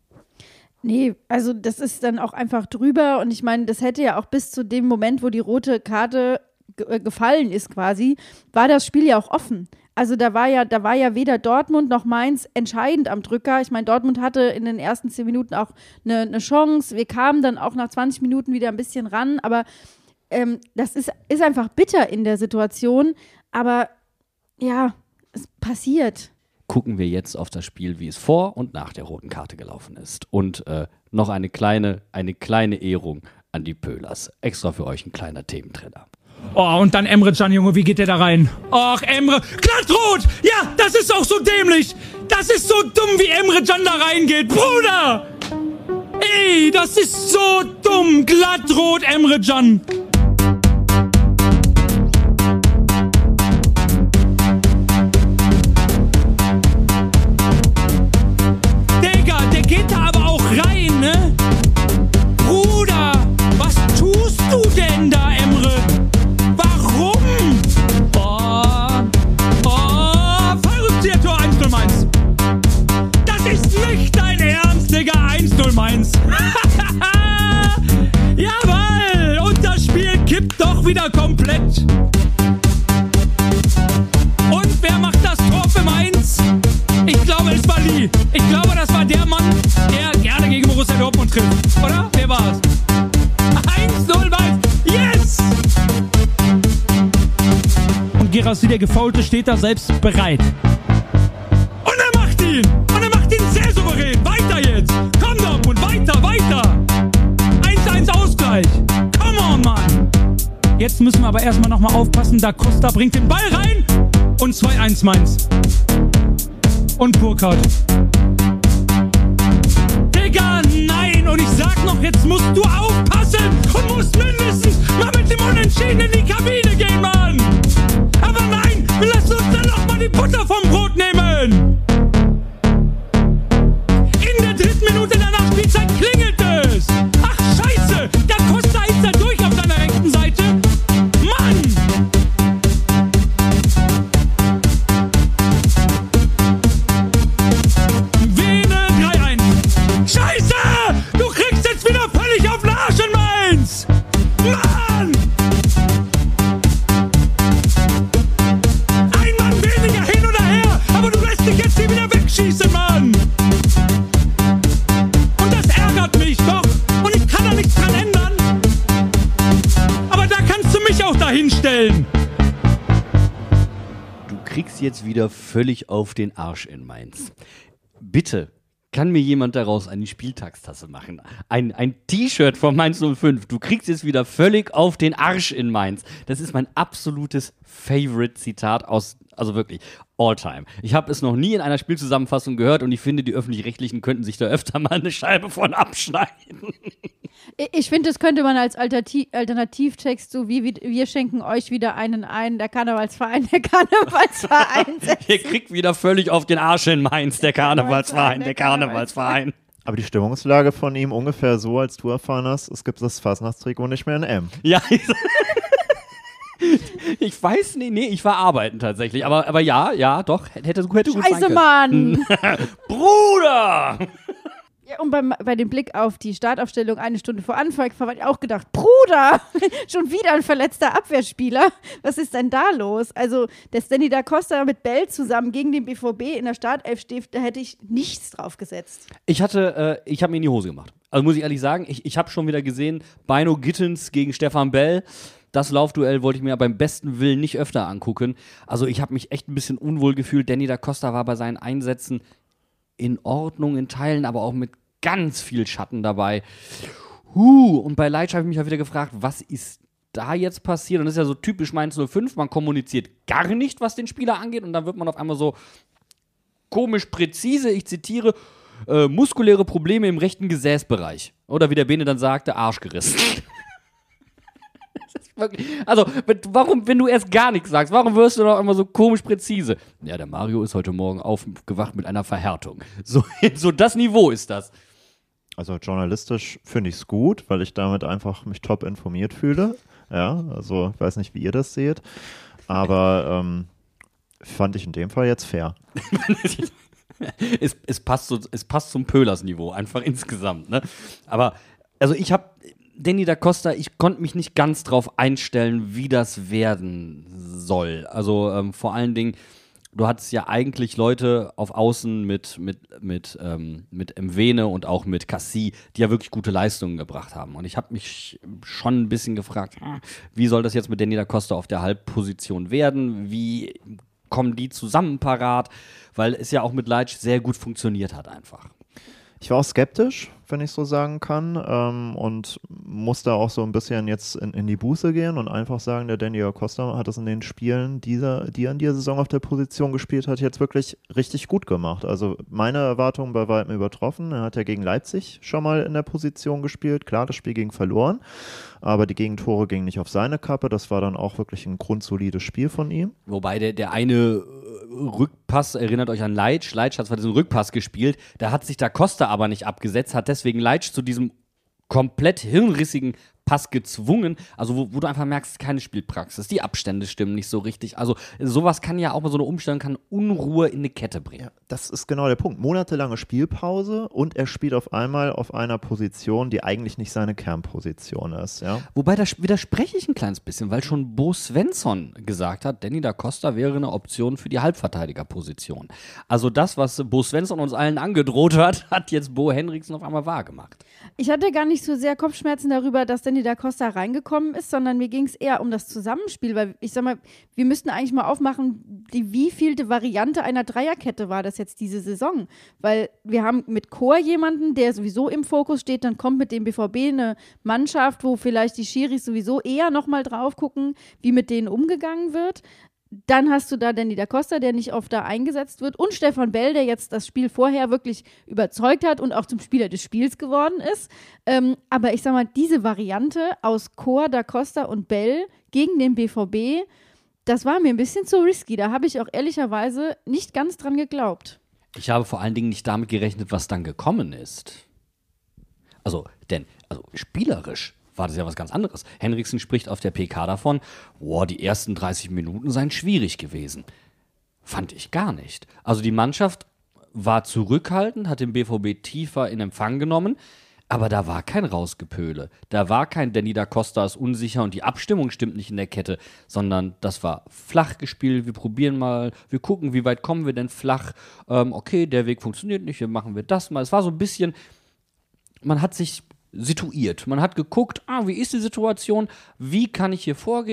Nee, also das ist dann auch einfach drüber und ich meine, das hätte ja auch bis zu dem Moment, wo die rote Karte gefallen ist quasi, war das Spiel ja auch offen. Also da war ja, da war ja weder Dortmund noch Mainz entscheidend am Drücker. Ich meine, Dortmund hatte in den ersten zehn Minuten auch eine, eine Chance. Wir kamen dann auch nach zwanzig Minuten wieder ein bisschen ran, aber ähm, das ist, ist einfach bitter in der Situation. Aber ja, es passiert. Gucken wir jetzt auf das Spiel, wie es vor und nach der roten Karte gelaufen ist. Und äh, noch eine kleine, eine kleine Ehrung an die Pölers. Extra für euch ein kleiner Thementrenner. Oh, und dann Emre Can, Junge, wie geht der da rein? Ach, Emre, glattrot! Ja, das ist auch so dämlich! Das ist so dumm, wie Emre Can da reingeht, Bruder! Ey, das ist so dumm! Glattrot, Emre Can! Digga, der geht da aber auch rein, ne? Bruder, was tust du denn da, Emre? Warum? Oh, oh, Fallrückzieher-Tor eins null Mainz. Das ist nicht dein Ernst, Digga, eins null Mainz. Jawohl, und das Spiel kippt doch wieder komplett. Und wer macht das Tor für Mainz? Ich glaube, es war Lee. Ich glaube, das war der Mann, der gerne gegen Borussia Dortmund trifft. Oder? Wer war's? eins null Mainz. Yes! Und Guirassy, der Gefaulte, steht da selbst bereit. Und er macht ihn! Und er macht ihn sehr souverän! Weiter jetzt! Komm Dortmund, weiter, weiter! eins eins Ausgleich! Come on, Mann! Jetzt müssen wir aber erstmal nochmal aufpassen, da Costa bringt den Ball rein und zwei eins Mainz. Und Burkhardt. Digga, nein! Und ich sag noch, jetzt musst du aufpassen und musst mindestens mal mit dem Unentschieden in die Kabine gehen, Mann! Aber nein, wir lassen uns dann noch mal die Butter vom Brot nehmen! In der dritten Minute der Nachspielzeit klingelt es! Ach, scheiße! Der Costa ist da durch auf seiner rechten Seite! Mann! jetzt wieder völlig auf den Arsch in Mainz. Bitte, kann mir jemand daraus eine Spieltagstasse machen? Ein, ein T-Shirt von Mainz null fünf. Du kriegst jetzt wieder völlig auf den Arsch in Mainz. Das ist mein absolutes Favorite-Zitat aus, also wirklich, all time. Ich habe es noch nie in einer Spielzusammenfassung gehört und ich finde, die Öffentlich-Rechtlichen könnten sich da öfter mal eine Scheibe von abschneiden. Ich finde, das könnte man als Alternativ- Alternativtext, so wie wir schenken euch wieder einen ein, der Karnevalsverein, der Karnevalsverein setzen. Ihr kriegt wieder völlig auf den Arsch in Mainz, der Karnevalsverein, der Karnevalsverein. Aber die Stimmungslage von ihm ungefähr so, als du erfahren hast, es gibt das Fasnachtstrikot nicht mehr in M. Ja, ich, ich weiß, nee, nee, ich war arbeiten tatsächlich. Aber, aber ja, ja, doch, hätte, hätte gut sein Scheiße, können. Mann! Bruder! Ja, und beim, bei dem Blick auf die Startaufstellung eine Stunde vor Anfang habe ich auch gedacht, Bruder, schon wieder ein verletzter Abwehrspieler. Was ist denn da los? Also, dass Danny da Costa mit Bell zusammen gegen den B V B in der Startelf steht, da hätte ich nichts drauf gesetzt. Ich hatte, äh, ich habe mir in die Hose gemacht. Also muss ich ehrlich sagen, ich, ich habe schon wieder gesehen, Bino Gittens gegen Stefan Bell. Das Laufduell wollte ich mir beim besten Willen nicht öfter angucken. Also ich habe mich echt ein bisschen unwohl gefühlt. Danny da Costa war bei seinen Einsätzen in Ordnung in Teilen, aber auch mit ganz viel Schatten dabei. Huh, und bei Leitsch habe ich mich ja wieder gefragt, was ist da jetzt passiert? Und das ist ja so typisch Mainz null fünf, man kommuniziert gar nicht, was den Spieler angeht und dann wird man auf einmal so komisch präzise, ich zitiere, äh, muskuläre Probleme im rechten Gesäßbereich. Oder wie der Bene dann sagte, Arsch gerissen. Das ist wirklich, also, warum, wenn du erst gar nichts sagst, warum wirst du doch immer so komisch präzise? Ja, der Mario ist heute Morgen aufgewacht mit einer Verhärtung. So, so das Niveau ist das. Also journalistisch finde ich es gut, weil ich damit einfach mich top informiert fühle. Ja, also ich weiß nicht, wie ihr das seht, aber ähm, fand ich in dem Fall jetzt fair. es, es, passt so, es passt zum Pöhlers-Niveau, einfach insgesamt. Ne? Aber, also ich habe Danny da Costa, ich konnte mich nicht ganz drauf einstellen, wie das werden soll. Also ähm, vor allen Dingen, du hattest ja eigentlich Leute auf Außen mit, mit, mit, ähm, mit Mwene und auch mit Cassie, die ja wirklich gute Leistungen gebracht haben. Und ich habe mich schon ein bisschen gefragt, wie soll das jetzt mit Danny da Costa auf der Halbposition werden? Wie kommen die zusammen parat? Weil es ja auch mit Leitsch sehr gut funktioniert hat einfach. Ich war auch skeptisch, wenn ich so sagen kann, ähm, und musste auch so ein bisschen jetzt in, in die Buße gehen und einfach sagen, der Danny da Costa hat es in den Spielen, dieser, die er in dieser Saison auf der Position gespielt hat, jetzt wirklich richtig gut gemacht. Also meine Erwartungen bei weitem übertroffen. Er hat ja gegen Leipzig schon mal in der Position gespielt. Klar, das Spiel ging verloren, aber die Gegentore gingen nicht auf seine Kappe. Das war dann auch wirklich ein grundsolides Spiel von ihm. Wobei der, der eine Rückpass, erinnert euch an Leitsch, Leitsch hat zwar diesen Rückpass gespielt, da hat sich da Costa aber nicht abgesetzt, hat deswegen Leitsch zu diesem komplett hirnrissigen Pass gezwungen, also wo, wo du einfach merkst, keine Spielpraxis, die Abstände stimmen nicht so richtig, also sowas kann ja auch mal so eine Umstellung, kann Unruhe in eine Kette bringen. Ja, das ist genau der Punkt. Monatelange Spielpause und er spielt auf einmal auf einer Position, die eigentlich nicht seine Kernposition ist. Ja? Wobei, da widerspreche ich ein kleines bisschen, weil schon Bo Svensson gesagt hat, Danny da Costa wäre eine Option für die Halbverteidigerposition. Also das, was Bo Svensson uns allen angedroht hat, hat jetzt Bo Henriksen auf einmal wahrgemacht. Ich hatte gar nicht so sehr Kopfschmerzen darüber, dass Danny da Costa reingekommen ist, sondern mir ging es eher um das Zusammenspiel, weil ich sag mal, wir müssten eigentlich mal aufmachen, die wievielte Variante einer Dreierkette war das jetzt diese Saison, weil wir haben mit Chor jemanden, der sowieso im Fokus steht, dann kommt mit dem B V B eine Mannschaft, wo vielleicht die Schiris sowieso eher nochmal drauf gucken, wie mit denen umgegangen wird. Dann hast du da Danny da Costa, der nicht oft da eingesetzt wird, und Stefan Bell, der jetzt das Spiel vorher wirklich überzeugt hat und auch zum Spieler des Spiels geworden ist. Ähm, aber ich sag mal, diese Variante aus Chor, da Costa und Bell gegen den B V B, das war mir ein bisschen zu risky. Da habe ich auch ehrlicherweise nicht ganz dran geglaubt. Ich habe vor allen Dingen nicht damit gerechnet, was dann gekommen ist. Also, denn, also spielerisch war das ja was ganz anderes. Henriksen spricht auf der P K davon, boah, die ersten dreißig Minuten seien schwierig gewesen. Fand ich gar nicht. Also die Mannschaft war zurückhaltend, hat den B V B tiefer in Empfang genommen, aber da war kein Rausgepöle. Da war kein Danny da Costa ist unsicher und die Abstimmung stimmt nicht in der Kette, sondern das war flach gespielt. Wir probieren mal, wir gucken, wie weit kommen wir denn flach. Ähm, okay, der Weg funktioniert nicht, wir machen wir das mal. Es war so ein bisschen, man hat sich situiert. Man hat geguckt, ah, wie ist die Situation, wie kann ich hier vorgehen?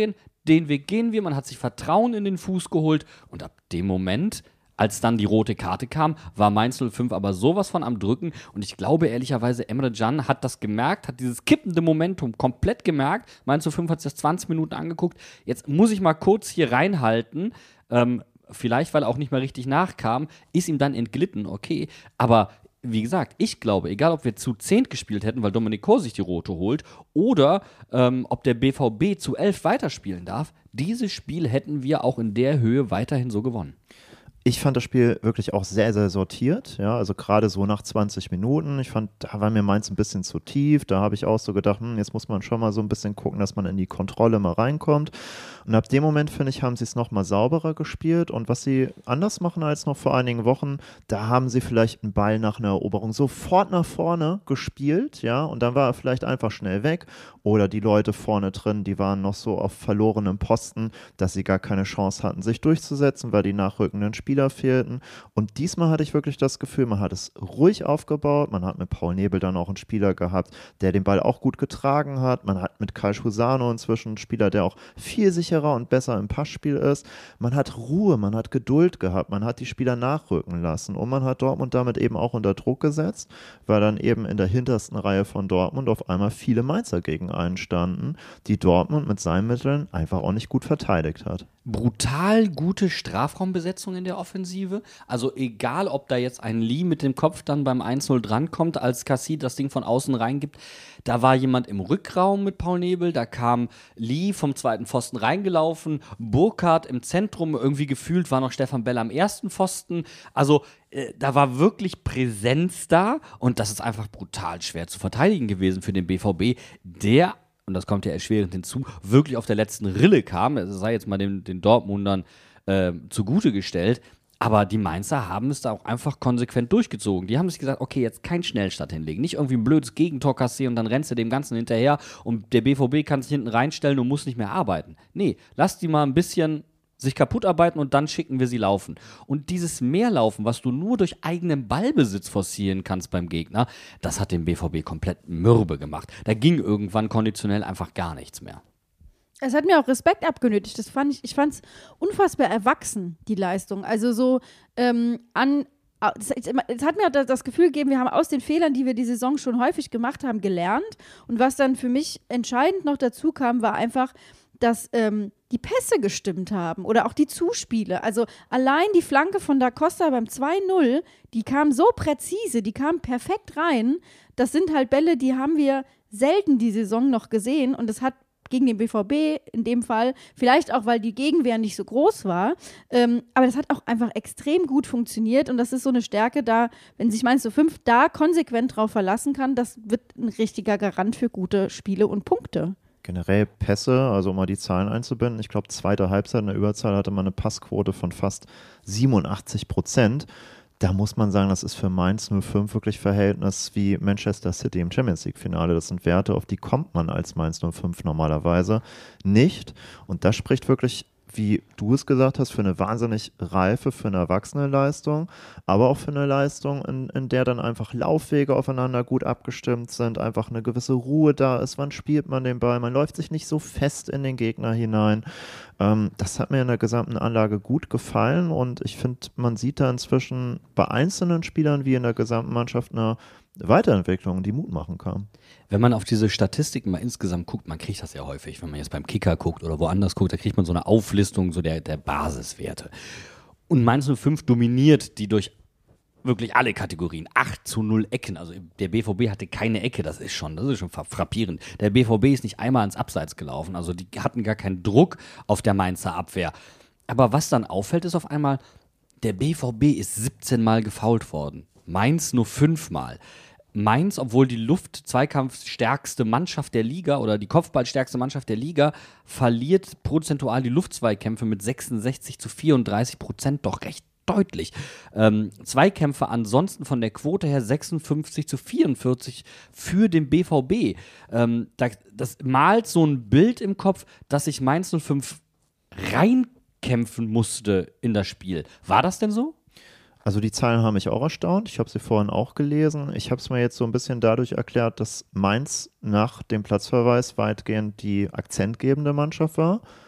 den Weg gehen wir, man hat sich Vertrauen in den Fuß geholt und ab dem Moment, als dann die rote Karte kam, war Mainz null fünf aber sowas von am Drücken und ich glaube ehrlicherweise, Emre Can hat das gemerkt, hat dieses kippende Momentum komplett gemerkt. Mainz null fünf hat sich das zwanzig Minuten angeguckt. Jetzt muss ich mal kurz hier reinhalten, ähm, vielleicht weil er auch nicht mehr richtig nachkam, ist ihm dann entglitten, okay, aber wie gesagt, ich glaube, egal ob wir zu zehnt gespielt hätten, weil Domenico sich die rote holt, oder ähm, ob der B V B zu elf weiterspielen darf, dieses Spiel hätten wir auch in der Höhe weiterhin so gewonnen. Ich fand das Spiel wirklich auch sehr, sehr sortiert, ja, also gerade so nach zwanzig Minuten. Ich fand, da war mir Mainz ein bisschen zu tief, da habe ich auch so gedacht, hm, jetzt muss man schon mal so ein bisschen gucken, dass man in die Kontrolle mal reinkommt. Und ab dem Moment, finde ich, haben sie es nochmal sauberer gespielt und was sie anders machen als noch vor einigen Wochen, da haben sie vielleicht einen Ball nach einer Eroberung sofort nach vorne gespielt, ja, und dann war er vielleicht einfach schnell weg oder die Leute vorne drin, die waren noch so auf verlorenem Posten, dass sie gar keine Chance hatten, sich durchzusetzen, weil die nachrückenden Spieler fehlten. Und diesmal hatte ich wirklich das Gefühl, man hat es ruhig aufgebaut. Man hat mit Paul Nebel dann auch einen Spieler gehabt, der den Ball auch gut getragen hat. Man hat mit Kai Schusano inzwischen einen Spieler, der auch viel sicherer und besser im Passspiel ist. Man hat Ruhe, man hat Geduld gehabt, man hat die Spieler nachrücken lassen und man hat Dortmund damit eben auch unter Druck gesetzt, weil dann eben in der hintersten Reihe von Dortmund auf einmal viele Mainzer gegen einen standen, die Dortmund mit seinen Mitteln einfach auch nicht gut verteidigt hat. Brutal gute Strafraumbesetzung in der Offensive. Also egal, ob da jetzt ein Lee mit dem Kopf dann beim eins null drankommt, als Cassie das Ding von außen reingibt. Da war jemand im Rückraum mit Paul Nebel, da kam Lee vom zweiten Pfosten reingelaufen, Burkhardt im Zentrum, irgendwie gefühlt war noch Stefan Bell am ersten Pfosten. Also äh, da war wirklich Präsenz da und das ist einfach brutal schwer zu verteidigen gewesen für den B V B, der, und das kommt ja erschwerend hinzu, wirklich auf der letzten Rille kam. Es sei jetzt mal den, den Dortmundern äh, zugute gestellt. Aber die Mainzer haben es da auch einfach konsequent durchgezogen. Die haben sich gesagt, okay, jetzt kein Schnellstart hinlegen. Nicht irgendwie ein blödes Gegentor kassieren und dann rennst du dem Ganzen hinterher und der B V B kann sich hinten reinstellen und muss nicht mehr arbeiten. Nee, lass die mal ein bisschen sich kaputt arbeiten und dann schicken wir sie laufen. Und dieses Mehrlaufen, was du nur durch eigenen Ballbesitz forcieren kannst beim Gegner, das hat den B V B komplett mürbe gemacht. Da ging irgendwann konditionell einfach gar nichts mehr. Es hat mir auch Respekt abgenötigt. Das fand ich, ich fand es unfassbar erwachsen, die Leistung. Also so ähm, an, es hat mir das Gefühl gegeben, wir haben aus den Fehlern, die wir die Saison schon häufig gemacht haben, gelernt. Und was dann für mich entscheidend noch dazu kam, war einfach, dass ähm, die Pässe gestimmt haben oder auch die Zuspiele. Also allein die Flanke von Da Costa beim zwei null, die kam so präzise, die kam perfekt rein. Das sind halt Bälle, die haben wir selten die Saison noch gesehen und es hat gegen den B V B in dem Fall, vielleicht auch, weil die Gegenwehr nicht so groß war, ähm, aber das hat auch einfach extrem gut funktioniert und das ist so eine Stärke da, wenn sich Mainz null fünf da konsequent drauf verlassen kann, das wird ein richtiger Garant für gute Spiele und Punkte. Generell Pässe, also um mal die Zahlen einzubinden, ich glaube, zweite Halbzeit in der Überzahl hatte man eine Passquote von fast siebenundachtzig Prozent. Da muss man sagen, das ist für Mainz null fünf wirklich Verhältnis wie Manchester City im Champions-League-Finale. Das sind Werte, auf die kommt man als Mainz null fünf normalerweise nicht. Und das spricht wirklich, wie du es gesagt hast, für eine wahnsinnig reife, für eine erwachsene Leistung, aber auch für eine Leistung, in, in der dann einfach Laufwege aufeinander gut abgestimmt sind, einfach eine gewisse Ruhe da ist. Wann spielt man den Ball? Man läuft sich nicht so fest in den Gegner hinein. Ähm, das hat mir in der gesamten Anlage gut gefallen und ich finde, man sieht da inzwischen bei einzelnen Spielern wie in der gesamten Mannschaft eine Weiterentwicklung, die Mut machen kann. Wenn man auf diese Statistiken mal insgesamt guckt, man kriegt das ja häufig, wenn man jetzt beim Kicker guckt oder woanders guckt, da kriegt man so eine Auflistung so der, der Basiswerte. Und Mainz null fünf dominiert die durch wirklich alle Kategorien. acht zu null Ecken, also der B V B hatte keine Ecke, das ist schon, das ist schon frappierend. Der B V B ist nicht einmal ins Abseits gelaufen, also die hatten gar keinen Druck auf der Mainzer Abwehr. Aber was dann auffällt, ist auf einmal, der B V B ist siebzehn Mal gefoult worden. Mainz nur fünf Mal. Mainz, obwohl die Luft-Zweikampfstärkste Mannschaft der Liga oder die Kopfballstärkste Mannschaft der Liga, verliert prozentual die Luftzweikämpfe mit sechsundsechzig zu vierunddreißig Prozent doch recht deutlich. Ähm, Zweikämpfe ansonsten von der Quote her sechsundfünfzig zu vierundvierzig für den B V B. Ähm, das, das malt so ein Bild im Kopf, dass sich Mainz null fünf reinkämpfen musste in das Spiel. War das denn so? Also die Zahlen haben mich auch erstaunt. Ich habe sie vorhin auch gelesen. Ich habe es mir jetzt so ein bisschen dadurch erklärt, dass Mainz nach dem Platzverweis weitgehend die akzentgebende Mannschaft war.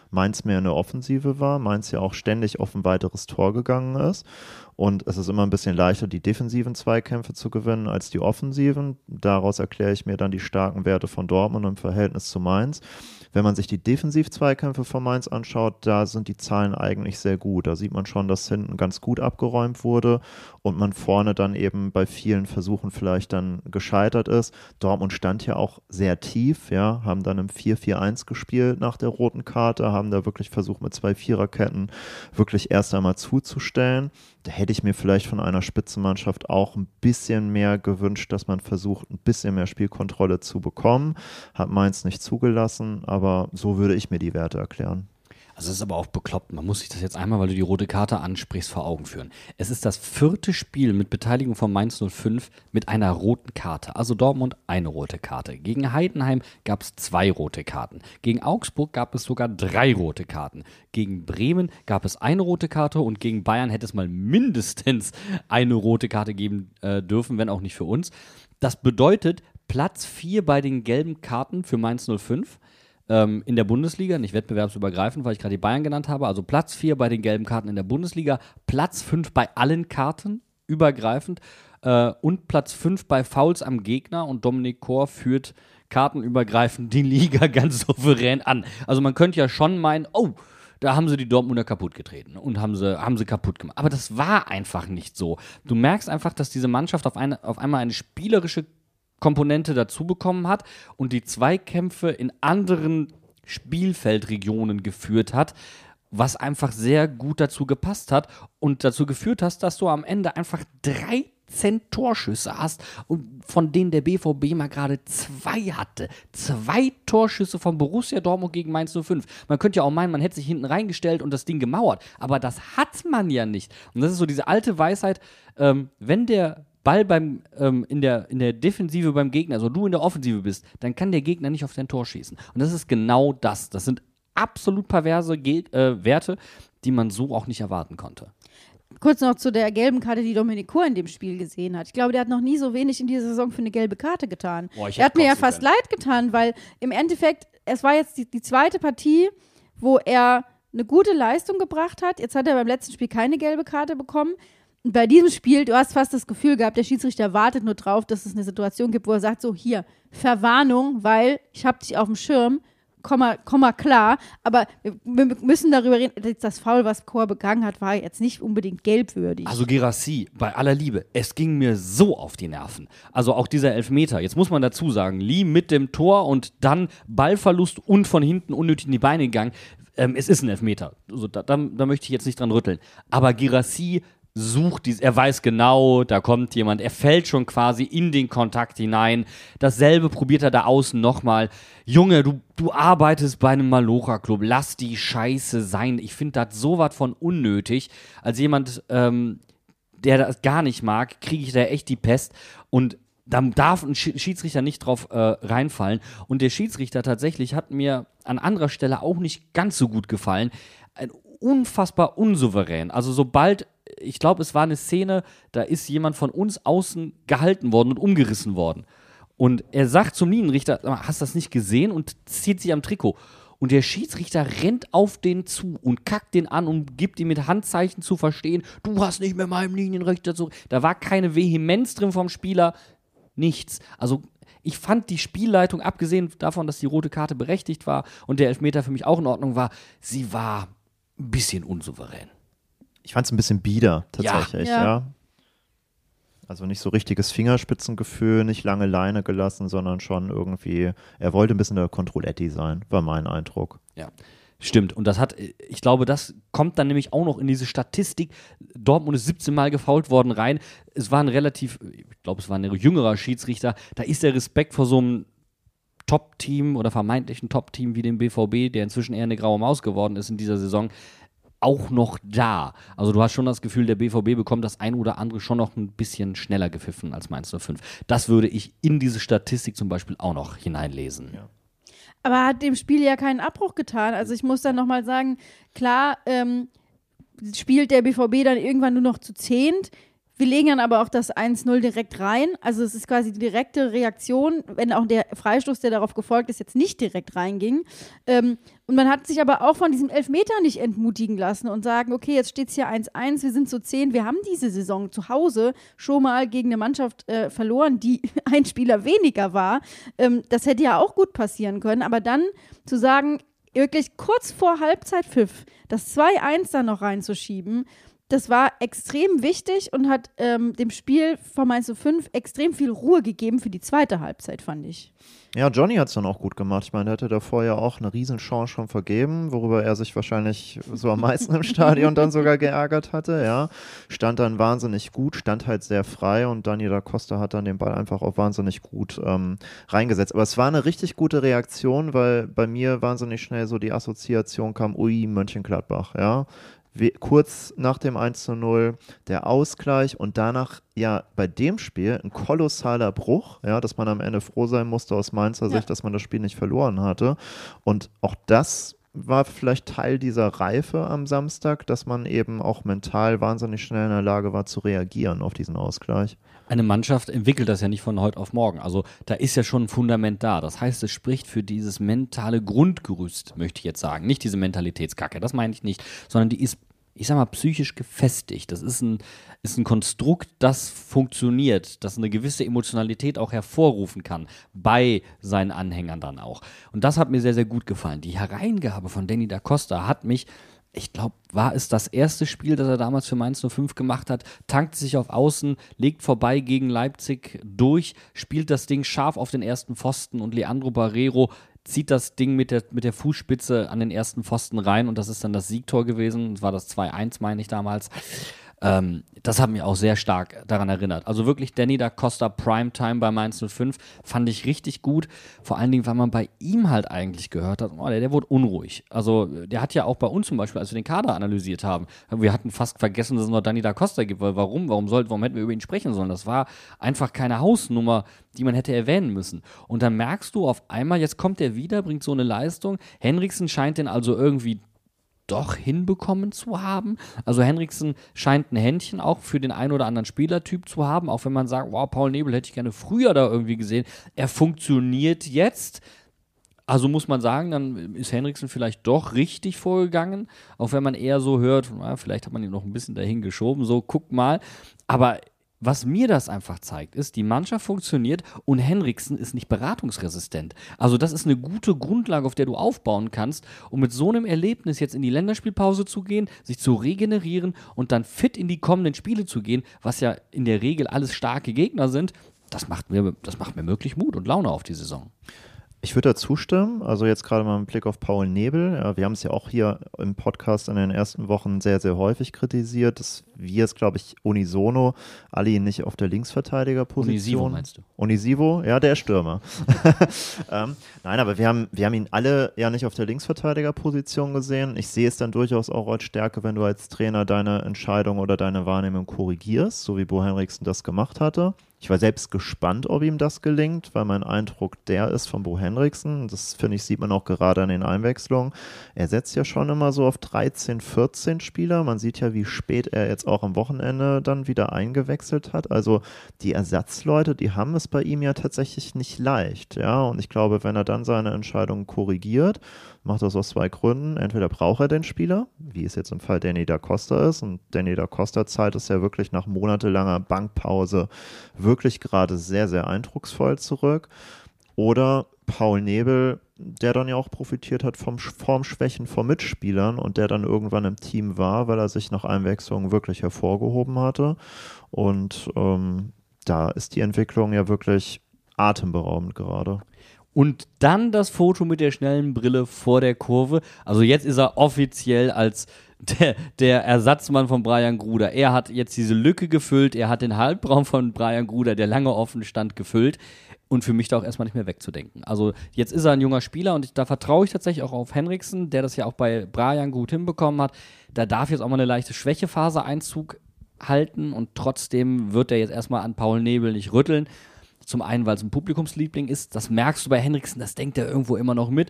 Mainz mehr eine Offensive war, Mainz ja auch ständig auf ein weiteres Tor gegangen ist. Und es ist immer ein bisschen leichter, die defensiven Zweikämpfe zu gewinnen als die offensiven. Daraus erkläre ich mir dann die starken Werte von Dortmund im Verhältnis zu Mainz. Wenn man sich die Defensiv-Zweikämpfe von Mainz anschaut, da sind die Zahlen eigentlich sehr gut. Da sieht man schon, dass hinten ganz gut abgeräumt wurde und man vorne dann eben bei vielen Versuchen vielleicht dann gescheitert ist. Dortmund stand ja auch sehr tief, ja, haben dann im vier vier eins gespielt nach der roten Karte, haben da wirklich versucht, mit zwei Viererketten wirklich erst einmal zuzustellen. Da hätte ich mir vielleicht von einer Spitzenmannschaft auch ein bisschen mehr gewünscht, dass man versucht, ein bisschen mehr Spielkontrolle zu bekommen. Hat Mainz nicht zugelassen, aber so würde ich mir die Werte erklären. Also es ist aber auch bekloppt. Man muss sich das jetzt einmal, weil du die rote Karte ansprichst, vor Augen führen. Es ist das vierte Spiel mit Beteiligung von Mainz null fünf mit einer roten Karte. Also Dortmund eine rote Karte. Gegen Heidenheim gab es zwei rote Karten. Gegen Augsburg gab es sogar drei rote Karten. Gegen Bremen gab es eine rote Karte und gegen Bayern hätte es mal mindestens eine rote Karte geben äh, dürfen, wenn auch nicht für uns. Das bedeutet Platz vier bei den gelben Karten für Mainz null fünf. In der Bundesliga, nicht wettbewerbsübergreifend, weil ich gerade die Bayern genannt habe, also Platz vier bei den gelben Karten in der Bundesliga, Platz fünf bei allen Karten übergreifend äh, und Platz fünf bei Fouls am Gegner und Dominik Kor führt kartenübergreifend die Liga ganz souverän an. Also man könnte ja schon meinen, oh, da haben sie die Dortmunder kaputt getreten und haben sie, haben sie kaputt gemacht. Aber das war einfach nicht so. Du merkst einfach, dass diese Mannschaft auf, eine, auf einmal eine spielerische Komponente dazu bekommen hat und die Zweikämpfe in anderen Spielfeldregionen geführt hat, was einfach sehr gut dazu gepasst hat und dazu geführt hat, dass du am Ende einfach dreizehn Torschüsse hast und von denen der B V B mal gerade zwei hatte. Zwei Torschüsse von Borussia Dortmund gegen Mainz null fünf. Man könnte ja auch meinen, man hätte sich hinten reingestellt und das Ding gemauert, aber das hat man ja nicht. Und das ist so diese alte Weisheit, ähm, wenn der Ball beim, ähm, in, der, in der Defensive beim Gegner, also du in der Offensive bist, dann kann der Gegner nicht auf dein Tor schießen. Und das ist genau das. Das sind absolut perverse Ge- äh, Werte, die man so auch nicht erwarten konnte. Kurz noch zu der gelben Karte, die Dominik Kor in dem Spiel gesehen hat. Ich glaube, der hat noch nie so wenig in dieser Saison für eine gelbe Karte getan. Boah, er hat mir ja fast leid getan, weil im Endeffekt, es war jetzt die, die zweite Partie, wo er eine gute Leistung gebracht hat. Jetzt hat er beim letzten Spiel keine gelbe Karte bekommen. Bei diesem Spiel, du hast fast das Gefühl gehabt, der Schiedsrichter wartet nur drauf, dass es eine Situation gibt, wo er sagt, so hier, Verwarnung, weil ich habe dich auf dem Schirm, komm mal, komm mal klar, aber wir, wir müssen darüber reden, das Foul, was Kor begangen hat, war jetzt nicht unbedingt gelbwürdig. Also Guirassy, bei aller Liebe, es ging mir so auf die Nerven. Also auch dieser Elfmeter, jetzt muss man dazu sagen, Lee mit dem Tor und dann Ballverlust und von hinten unnötig in die Beine gegangen. Ähm, es ist ein Elfmeter, also da, da, da möchte ich jetzt nicht dran rütteln. Aber Guirassy sucht dies, er weiß genau, da kommt jemand, er fällt schon quasi in den Kontakt hinein. Dasselbe probiert er da außen nochmal. Junge, du, du arbeitest bei einem Malocha-Club, lass die Scheiße sein. Ich finde das so was von unnötig. Als jemand, ähm, der das gar nicht mag, kriege ich da echt die Pest und da darf ein Schiedsrichter nicht drauf äh, reinfallen. Und der Schiedsrichter tatsächlich hat mir an anderer Stelle auch nicht ganz so gut gefallen. Ein unfassbar unsouverän. Also sobald, ich glaube, es war eine Szene, da ist jemand von uns außen gehalten worden und umgerissen worden. Und er sagt zum Linienrichter, hast du das nicht gesehen? Und zieht sich am Trikot. Und der Schiedsrichter rennt auf den zu und kackt den an und gibt ihm mit Handzeichen zu verstehen, du hast nicht mit meinem Linienrichter zu. Da war keine Vehemenz drin vom Spieler, nichts. Also ich fand die Spielleitung, abgesehen davon, dass die rote Karte berechtigt war und der Elfmeter für mich auch in Ordnung war, sie war ein bisschen unsouverän. Ich fand es ein bisschen bieder, tatsächlich, ja. Ja. ja. Also nicht so richtiges Fingerspitzengefühl, nicht lange Leine gelassen, sondern schon irgendwie, er wollte ein bisschen der Controletti sein, war mein Eindruck. Ja, stimmt. Und das hat, ich glaube, das kommt dann nämlich auch noch in diese Statistik. Dortmund ist siebzehn Mal gefoult worden rein. Es war ein relativ, ich glaube, es war ein jüngerer Schiedsrichter. Da ist der Respekt vor so einem Top-Team oder vermeintlichen Top-Team wie dem B V B, der inzwischen eher eine graue Maus geworden ist in dieser Saison, auch noch da. Also du hast schon das Gefühl, der B V B bekommt das ein oder andere schon noch ein bisschen schneller gepfiffen als Mainz null fünf. Das würde ich in diese Statistik zum Beispiel auch noch hineinlesen. Ja. Aber hat dem Spiel ja keinen Abbruch getan. Also ich muss dann nochmal sagen, klar, ähm, spielt der B V B dann irgendwann nur noch zu zehnt. Wir legen dann aber auch das eins null direkt rein. Also es ist quasi die direkte Reaktion, wenn auch der Freistoß, der darauf gefolgt ist, jetzt nicht direkt reinging. Ähm, und man hat sich aber auch von diesem Elfmeter nicht entmutigen lassen und sagen, okay, jetzt steht es hier eins eins, wir sind so zehn, wir haben diese Saison zu Hause schon mal gegen eine Mannschaft äh, verloren, die ein Spieler weniger war. Ähm, das hätte ja auch gut passieren können, aber dann zu sagen, wirklich kurz vor Halbzeitpfiff das zwei eins dann noch reinzuschieben, das war extrem wichtig und hat ähm, dem Spiel von Mainz null fünf extrem viel Ruhe gegeben für die zweite Halbzeit, fand ich. Ja, Johnny hat es dann auch gut gemacht. Ich meine, er hatte davor ja auch eine Riesenchance schon vergeben, worüber er sich wahrscheinlich so am meisten im Stadion dann sogar geärgert hatte, ja. Stand dann wahnsinnig gut, stand halt sehr frei und Dani da Costa hat dann den Ball einfach auch wahnsinnig gut ähm, reingesetzt. Aber es war eine richtig gute Reaktion, weil bei mir wahnsinnig schnell so die Assoziation kam, ui, Mönchengladbach, ja. Wie, kurz nach dem eins zu null der Ausgleich und danach ja bei dem Spiel ein kolossaler Bruch, ja, dass man am Ende froh sein musste aus Mainzer ja. Sicht, dass man das Spiel nicht verloren hatte. Und auch das war vielleicht Teil dieser Reife am Samstag, dass man eben auch mental wahnsinnig schnell in der Lage war zu reagieren auf diesen Ausgleich. Eine Mannschaft entwickelt das ja nicht von heute auf morgen. Also da ist ja schon ein Fundament da. Das heißt, es spricht für dieses mentale Grundgerüst, möchte ich jetzt sagen. Nicht diese Mentalitätskacke, das meine ich nicht, sondern die ist, ich sag mal, psychisch gefestigt. Das ist ein, ist ein Konstrukt, das funktioniert, das eine gewisse Emotionalität auch hervorrufen kann, bei seinen Anhängern dann auch. Und das hat mir sehr, sehr gut gefallen. Die Hereingabe von Dani da Costa hat mich, ich glaube, war es das erste Spiel, das er damals für Mainz null fünf gemacht hat, tankt sich auf Außen, legt vorbei gegen Leipzig durch, spielt das Ding scharf auf den ersten Pfosten und Leandro Barreiro zieht das Ding mit der, mit der Fußspitze an den ersten Pfosten rein und das ist dann das Siegtor gewesen. Das war das zwei eins, meine ich damals. Ähm, das hat mich auch sehr stark daran erinnert. Also wirklich Dani da Costa Primetime bei Mainz null fünf fand ich richtig gut. Vor allen Dingen, weil man bei ihm halt eigentlich gehört hat, oh, der, der wurde unruhig. Also der hat ja auch bei uns zum Beispiel, als wir den Kader analysiert haben, wir hatten fast vergessen, dass es noch Dani da Costa gibt. Weil warum? Warum, soll, warum hätten wir über ihn sprechen sollen? Das war einfach keine Hausnummer, die man hätte erwähnen müssen. Und dann merkst du auf einmal, jetzt kommt er wieder, bringt so eine Leistung. Henriksen scheint den also irgendwie doch hinbekommen zu haben. Also Henriksen scheint ein Händchen auch für den einen oder anderen Spielertyp zu haben, auch wenn man sagt, wow, Paul Nebel hätte ich gerne früher da irgendwie gesehen. Er funktioniert jetzt. Also muss man sagen, dann ist Henriksen vielleicht doch richtig vorgegangen, auch wenn man eher so hört, na, vielleicht hat man ihn noch ein bisschen dahin geschoben, so guck mal. Aber was mir das einfach zeigt, ist, die Mannschaft funktioniert und Henriksen ist nicht beratungsresistent. Also das ist eine gute Grundlage, auf der du aufbauen kannst, um mit so einem Erlebnis jetzt in die Länderspielpause zu gehen, sich zu regenerieren und dann fit in die kommenden Spiele zu gehen, was ja in der Regel alles starke Gegner sind. Das macht mir, das macht mir wirklich Mut und Laune auf die Saison. Ich würde da zustimmen, also jetzt gerade mal mit Blick auf Paul Nebel. Ja, wir haben es ja auch hier im Podcast in den ersten Wochen sehr, sehr häufig kritisiert, dass wir es, glaube ich, unisono alle ihn nicht auf der Linksverteidigerposition. Unisivo meinst du? Unisivo, ja, der Stürmer. ähm, nein, aber wir haben, wir haben ihn alle ja nicht auf der Linksverteidigerposition gesehen. Ich sehe es dann durchaus auch als Stärke, wenn du als Trainer deine Entscheidung oder deine Wahrnehmung korrigierst, so wie Bo Henriksen das gemacht hatte. Ich war selbst gespannt, ob ihm das gelingt, weil mein Eindruck der ist von Bo Henriksen, das finde ich, sieht man auch gerade an den Einwechslungen, er setzt ja schon immer so auf dreizehn, vierzehn Spieler, man sieht ja, wie spät er jetzt auch am Wochenende dann wieder eingewechselt hat, also die Ersatzleute, die haben es bei ihm ja tatsächlich nicht leicht, ja, und ich glaube, wenn er dann seine Entscheidung korrigiert, macht das aus zwei Gründen, entweder braucht er den Spieler, wie es jetzt im Fall Dani da Costa ist, und Dani da Costa zahlt es ja wirklich nach monatelanger Bankpause wirklich gerade sehr, sehr eindrucksvoll zurück. Oder Paul Nebel, der dann ja auch profitiert hat vom Formschwächen von Mitspielern und der dann irgendwann im Team war, weil er sich nach Einwechslung wirklich hervorgehoben hatte. Und ähm, da ist die Entwicklung ja wirklich atemberaubend gerade. Und dann das Foto mit der schnellen Brille vor der Kurve. Also jetzt ist er offiziell als der, der Ersatzmann von Brian Gruder. Er hat jetzt diese Lücke gefüllt, er hat den Halbraum von Brian Gruder, der lange offen stand, gefüllt. Und für mich da auch erstmal nicht mehr wegzudenken. Also jetzt ist er ein junger Spieler und ich, da vertraue ich tatsächlich auch auf Henriksen, der das ja auch bei Brian gut hinbekommen hat. Da darf jetzt auch mal eine leichte Schwächephase Einzug halten und trotzdem wird er jetzt erstmal an Paul Nebel nicht rütteln. Zum einen, weil es ein Publikumsliebling ist, das merkst du bei Henriksen, das denkt er irgendwo immer noch mit.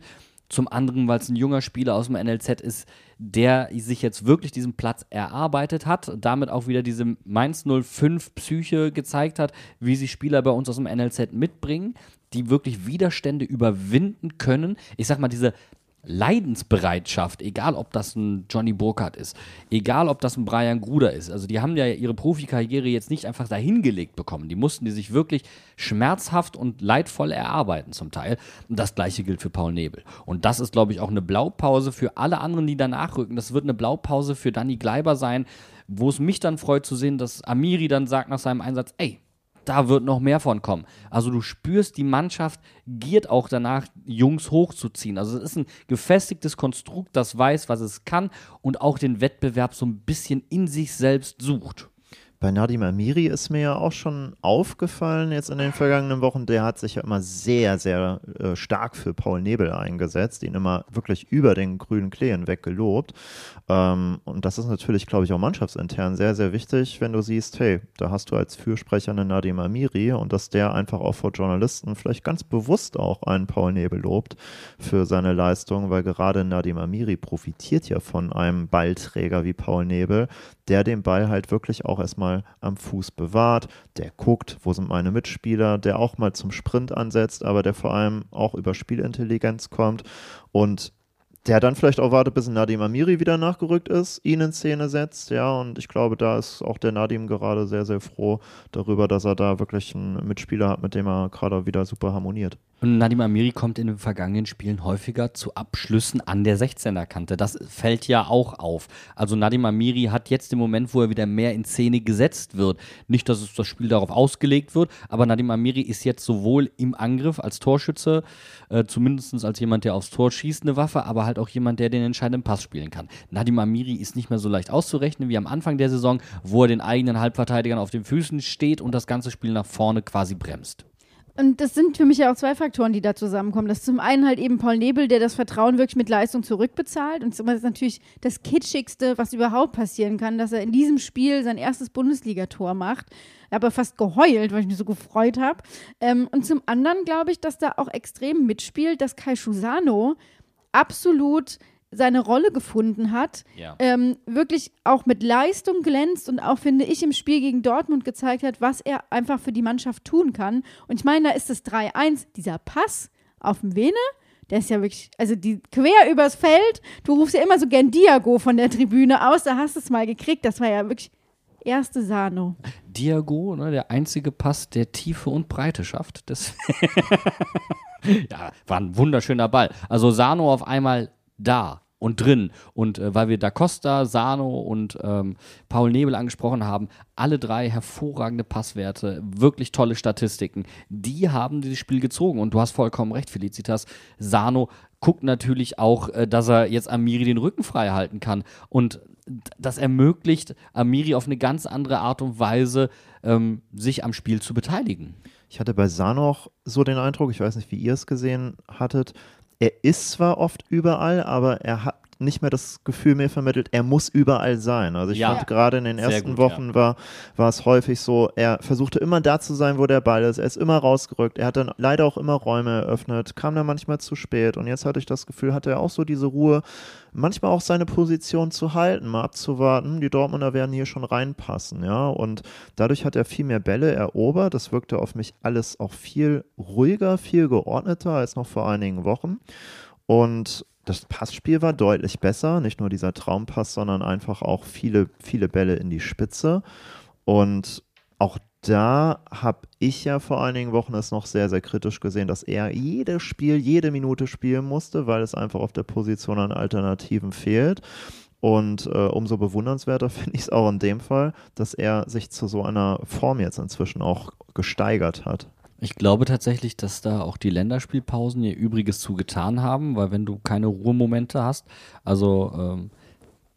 Zum anderen, weil es ein junger Spieler aus dem N L Z ist, der sich jetzt wirklich diesen Platz erarbeitet hat, damit auch wieder diese Mainz null fünf Psyche gezeigt hat, wie sie Spieler bei uns aus dem N L Z mitbringen, die wirklich Widerstände überwinden können. Ich sag mal, diese Leidensbereitschaft, egal ob das ein Johnny Burkhardt ist, egal ob das ein Brian Gruder ist, also die haben ja ihre Profikarriere jetzt nicht einfach dahingelegt bekommen, die mussten die sich wirklich schmerzhaft und leidvoll erarbeiten zum Teil, und das gleiche gilt für Paul Nebel, und das ist, glaube ich, auch eine Blaupause für alle anderen, die danach rücken. Das wird eine Blaupause für Danny Gleiber sein, wo es mich dann freut zu sehen, dass Amiri dann sagt nach seinem Einsatz, ey, da wird noch mehr von kommen. Also du spürst, die Mannschaft giert auch danach, Jungs hochzuziehen. Also es ist ein gefestigtes Konstrukt, das weiß, was es kann und auch den Wettbewerb so ein bisschen in sich selbst sucht. Bei Nadim Amiri ist mir ja auch schon aufgefallen jetzt in den vergangenen Wochen, der hat sich ja immer sehr, sehr äh, stark für Paul Nebel eingesetzt, ihn immer wirklich über den grünen Klee hinweg gelobt. Ähm, und das ist natürlich, glaube ich, auch mannschaftsintern sehr, sehr wichtig, wenn du siehst, hey, da hast du als Fürsprecher einen Nadim Amiri und dass der einfach auch vor Journalisten vielleicht ganz bewusst auch einen Paul Nebel lobt für seine Leistung, weil gerade Nadim Amiri profitiert ja von einem Ballträger wie Paul Nebel, der den Ball halt wirklich auch erstmal am Fuß bewahrt, der guckt, wo sind meine Mitspieler, der auch mal zum Sprint ansetzt, aber der vor allem auch über Spielintelligenz kommt und der dann vielleicht auch wartet, bis Nadim Amiri wieder nachgerückt ist, ihn in Szene setzt, ja, und ich glaube, da ist auch der Nadim gerade sehr, sehr froh darüber, dass er da wirklich einen Mitspieler hat, mit dem er gerade wieder super harmoniert. Und Nadim Amiri kommt in den vergangenen Spielen häufiger zu Abschlüssen an der sechzehner-Kante. Das fällt ja auch auf. Also Nadim Amiri hat jetzt den Moment, wo er wieder mehr in Szene gesetzt wird. Nicht, dass es das Spiel darauf ausgelegt wird, aber Nadim Amiri ist jetzt sowohl im Angriff als Torschütze, äh, zumindest als jemand, der aufs Tor schießt, eine Waffe, aber halt auch jemand, der den entscheidenden Pass spielen kann. Nadim Amiri ist nicht mehr so leicht auszurechnen wie am Anfang der Saison, wo er den eigenen Halbverteidigern auf den Füßen steht und das ganze Spiel nach vorne quasi bremst. Und das sind für mich ja auch zwei Faktoren, die da zusammenkommen. Das ist zum einen halt eben Paul Nebel, der das Vertrauen wirklich mit Leistung zurückbezahlt. Und das ist natürlich das Kitschigste, was überhaupt passieren kann, dass er in diesem Spiel sein erstes Bundesligator macht. Ich habe fast geheult, weil ich mich so gefreut habe. Ähm, und zum anderen glaube ich, dass da auch extrem mitspielt, dass Kai Schusano absolut seine Rolle gefunden hat, ja. ähm, wirklich auch mit Leistung glänzt und auch, finde ich, im Spiel gegen Dortmund gezeigt hat, was er einfach für die Mannschaft tun kann. Und ich meine, da ist das drei eins, dieser Pass auf den Vene, der ist ja wirklich, also die quer übers Feld, du rufst ja immer so gern Diago von der Tribüne aus, da hast du es mal gekriegt, das war ja wirklich erste Sahne. Diago, ne, der einzige Pass, der Tiefe und Breite schafft. Das ja, war ein wunderschöner Ball. Also Sano auf einmal da und drin. Und äh, weil wir Da Costa, Sano und ähm, Paul Nebel angesprochen haben, alle drei hervorragende Passwerte, wirklich tolle Statistiken, die haben dieses Spiel gezogen. Und du hast vollkommen recht, Felicitas. Sano guckt natürlich auch, äh, dass er jetzt Amiri den Rücken frei halten kann. Und das ermöglicht Amiri auf eine ganz andere Art und Weise, ähm, sich am Spiel zu beteiligen. Ich hatte bei Sano auch so den Eindruck, ich weiß nicht, wie ihr es gesehen hattet, er ist zwar oft überall, aber er hat nicht mehr das Gefühl mehr vermittelt, er muss überall sein. Also ich ja. fand gerade in den Sehr ersten gut, Wochen ja. war, war es häufig so, er versuchte immer da zu sein, wo der Ball ist. Er ist immer rausgerückt. Er hat dann leider auch immer Räume eröffnet, kam dann manchmal zu spät. Und jetzt hatte ich das Gefühl, hatte er auch so diese Ruhe, manchmal auch seine Position zu halten, mal abzuwarten. Die Dortmunder werden hier schon reinpassen, ja. Und dadurch hat er viel mehr Bälle erobert. Das wirkte auf mich alles auch viel ruhiger, viel geordneter als noch vor einigen Wochen. Und das Passspiel war deutlich besser, nicht nur dieser Traumpass, sondern einfach auch viele, viele Bälle in die Spitze. Und auch da habe ich ja vor einigen Wochen es noch sehr, sehr kritisch gesehen, dass er jedes Spiel, jede Minute spielen musste, weil es einfach auf der Position an Alternativen fehlt. Und äh, umso bewundernswerter finde ich es auch in dem Fall, dass er sich zu so einer Form jetzt inzwischen auch gesteigert hat. Ich glaube tatsächlich, dass da auch die Länderspielpausen ihr Übriges zugetan haben, weil wenn du keine Ruhemomente hast, also ähm,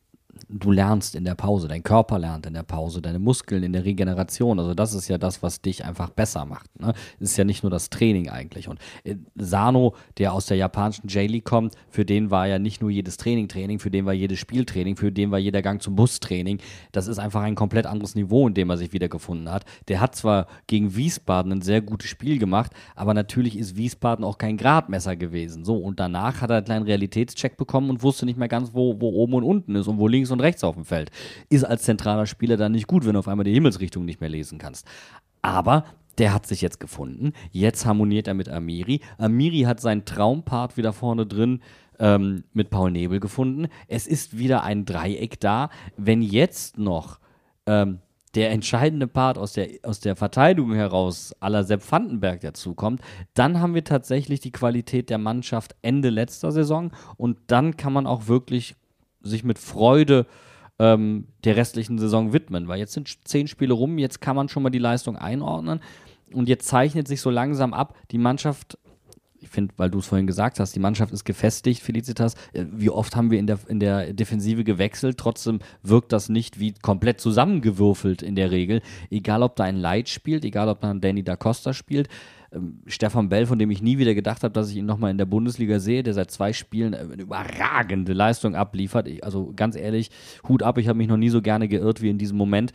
du lernst in der Pause, dein Körper lernt in der Pause, deine Muskeln in der Regeneration. Also das ist ja das, was dich einfach besser macht. Ne? Das ist ja nicht nur das Training eigentlich. Und äh, Sano, der aus der japanischen J-League kommt, für den war ja nicht nur jedes Training Training, für den war jedes Spieltraining, für den war jeder Gang zum Bus Training. Das ist einfach ein komplett anderes Niveau, in dem er sich wiedergefunden hat. Der hat zwar gegen Wiesbaden ein sehr gutes Spiel gemacht, aber natürlich ist Wiesbaden auch kein Gradmesser gewesen. So, und danach hat er einen kleinen Realitätscheck bekommen und wusste nicht mehr ganz, wo, wo oben und unten ist und wo links und rechts auf dem Feld. Ist als zentraler Spieler dann nicht gut, wenn du auf einmal die Himmelsrichtung nicht mehr lesen kannst. Aber der hat sich jetzt gefunden. Jetzt harmoniert er mit Amiri. Amiri hat seinen Traumpart wieder vorne drin ähm, mit Paul Nebel gefunden. Es ist wieder ein Dreieck da. Wenn jetzt noch ähm, der entscheidende Part aus der, aus der Verteidigung heraus à la Sepp Vandenberg dazukommt, dann haben wir tatsächlich die Qualität der Mannschaft Ende letzter Saison und dann kann man auch wirklich sich mit Freude ähm, der restlichen Saison widmen, weil jetzt sind zehn Spiele rum, jetzt kann man schon mal die Leistung einordnen und jetzt zeichnet sich so langsam ab, die Mannschaft, ich finde, weil du es vorhin gesagt hast, die Mannschaft ist gefestigt, Felicitas, wie oft haben wir in der, in der Defensive gewechselt, trotzdem wirkt das nicht wie komplett zusammengewürfelt in der Regel, egal ob da ein Light spielt, egal ob da ein Danny da Costa spielt, Stefan Bell, von dem ich nie wieder gedacht habe, dass ich ihn nochmal in der Bundesliga sehe, der seit zwei Spielen eine überragende Leistung abliefert. Ich, also ganz ehrlich, Hut ab, ich habe mich noch nie so gerne geirrt wie in diesem Moment.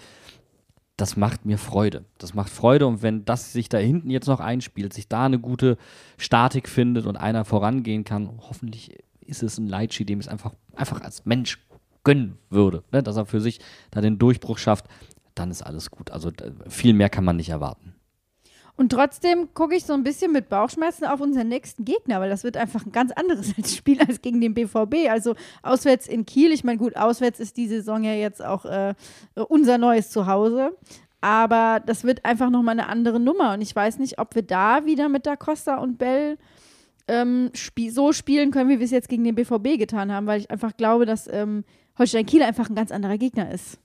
Das macht mir Freude. Das macht Freude und wenn das sich da hinten jetzt noch einspielt, sich da eine gute Statik findet und einer vorangehen kann, hoffentlich ist es ein Leitschi, dem es einfach, einfach als Mensch gönnen würde, ne? Dass er für sich da den Durchbruch schafft, dann ist alles gut. Also viel mehr kann man nicht erwarten. Und trotzdem gucke ich so ein bisschen mit Bauchschmerzen auf unseren nächsten Gegner, weil das wird einfach ein ganz anderes Spiel als gegen den B V B. Also auswärts in Kiel, ich meine gut, auswärts ist die Saison ja jetzt auch äh, unser neues Zuhause, aber das wird einfach nochmal eine andere Nummer und ich weiß nicht, ob wir da wieder mit Da Costa und Bell ähm, spie- so spielen können, wie wir es jetzt gegen den B V B getan haben, weil ich einfach glaube, dass ähm, Holstein Kiel einfach ein ganz anderer Gegner ist.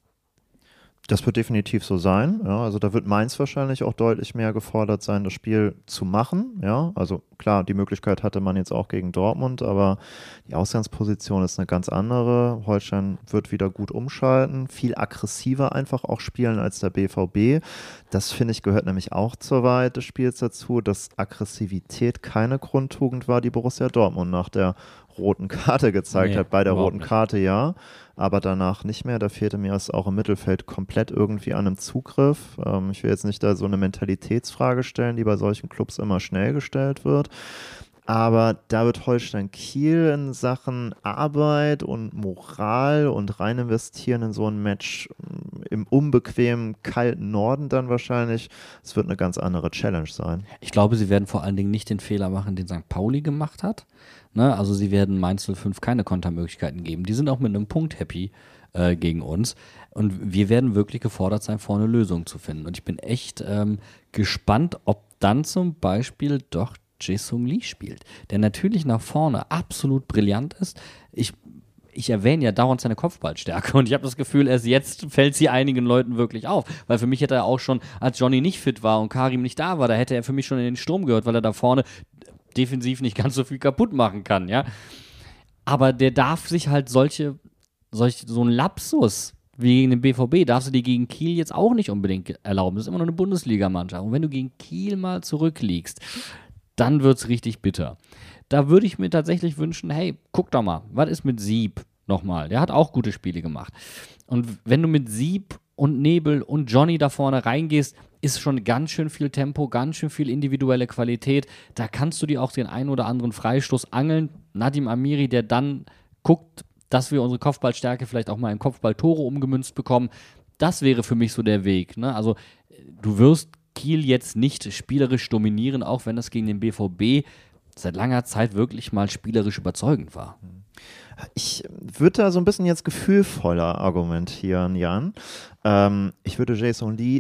Das wird definitiv so sein. Ja, also da wird Mainz wahrscheinlich auch deutlich mehr gefordert sein, das Spiel zu machen. Ja, also klar, die Möglichkeit hatte man jetzt auch gegen Dortmund, aber die Ausgangsposition ist eine ganz andere. Holstein wird wieder gut umschalten, viel aggressiver einfach auch spielen als der B V B. Das, finde ich, gehört nämlich auch zur Wahrheit des Spiels dazu, dass Aggressivität keine Grundtugend war, die Borussia Dortmund nach der roten Karte gezeigt nee, hat. Bei der roten nicht. Karte ja, aber danach nicht mehr. Da fehlte mir es auch im Mittelfeld komplett irgendwie an einem Zugriff. Ähm, ich will jetzt nicht da so eine Mentalitätsfrage stellen, die bei solchen Clubs immer schnell gestellt wird. Aber da wird Holstein Kiel in Sachen Arbeit und Moral und rein investieren in so ein Match im unbequemen, kalten Norden dann wahrscheinlich. Es wird eine ganz andere Challenge sein. Ich glaube, sie werden vor allen Dingen nicht den Fehler machen, den Sankt Pauli gemacht hat. Ne? Also sie werden Mainz null fünf keine Kontermöglichkeiten geben. Die sind auch mit einem Punkt happy äh, gegen uns. Und wir werden wirklich gefordert sein, vorne Lösungen zu finden. Und ich bin echt ähm, gespannt, ob dann zum Beispiel doch Jae-Sung Lee spielt, der natürlich nach vorne absolut brillant ist. Ich, ich erwähne ja dauernd seine Kopfballstärke und ich habe das Gefühl, erst jetzt fällt sie einigen Leuten wirklich auf, weil für mich hätte er auch schon, als Johnny nicht fit war und Karim nicht da war, da hätte er für mich schon in den Sturm gehört, weil er da vorne defensiv nicht ganz so viel kaputt machen kann, ja. Aber der darf sich halt solche, solche so ein Lapsus wie gegen den B V B darfst du dir gegen Kiel jetzt auch nicht unbedingt erlauben. Das ist immer noch eine Bundesligamannschaft. Und wenn du gegen Kiel mal zurückliegst, dann wird es richtig bitter. Da würde ich mir tatsächlich wünschen, hey, guck doch mal, was ist mit Sieb nochmal? Der hat auch gute Spiele gemacht. Und wenn du mit Sieb und Nebel und Johnny da vorne reingehst, ist schon ganz schön viel Tempo, ganz schön viel individuelle Qualität. Da kannst du dir auch den einen oder anderen Freistoß angeln. Nadim Amiri, der dann guckt, dass wir unsere Kopfballstärke vielleicht auch mal in Kopfballtore umgemünzt bekommen. Das wäre für mich so der Weg. Ne? Also du wirst Kiel jetzt nicht spielerisch dominieren, auch wenn das gegen den B V B seit langer Zeit wirklich mal spielerisch überzeugend war. Ich würde da so ein bisschen jetzt gefühlvoller argumentieren, Jan. Ähm, ich würde Jae-Sung Lee,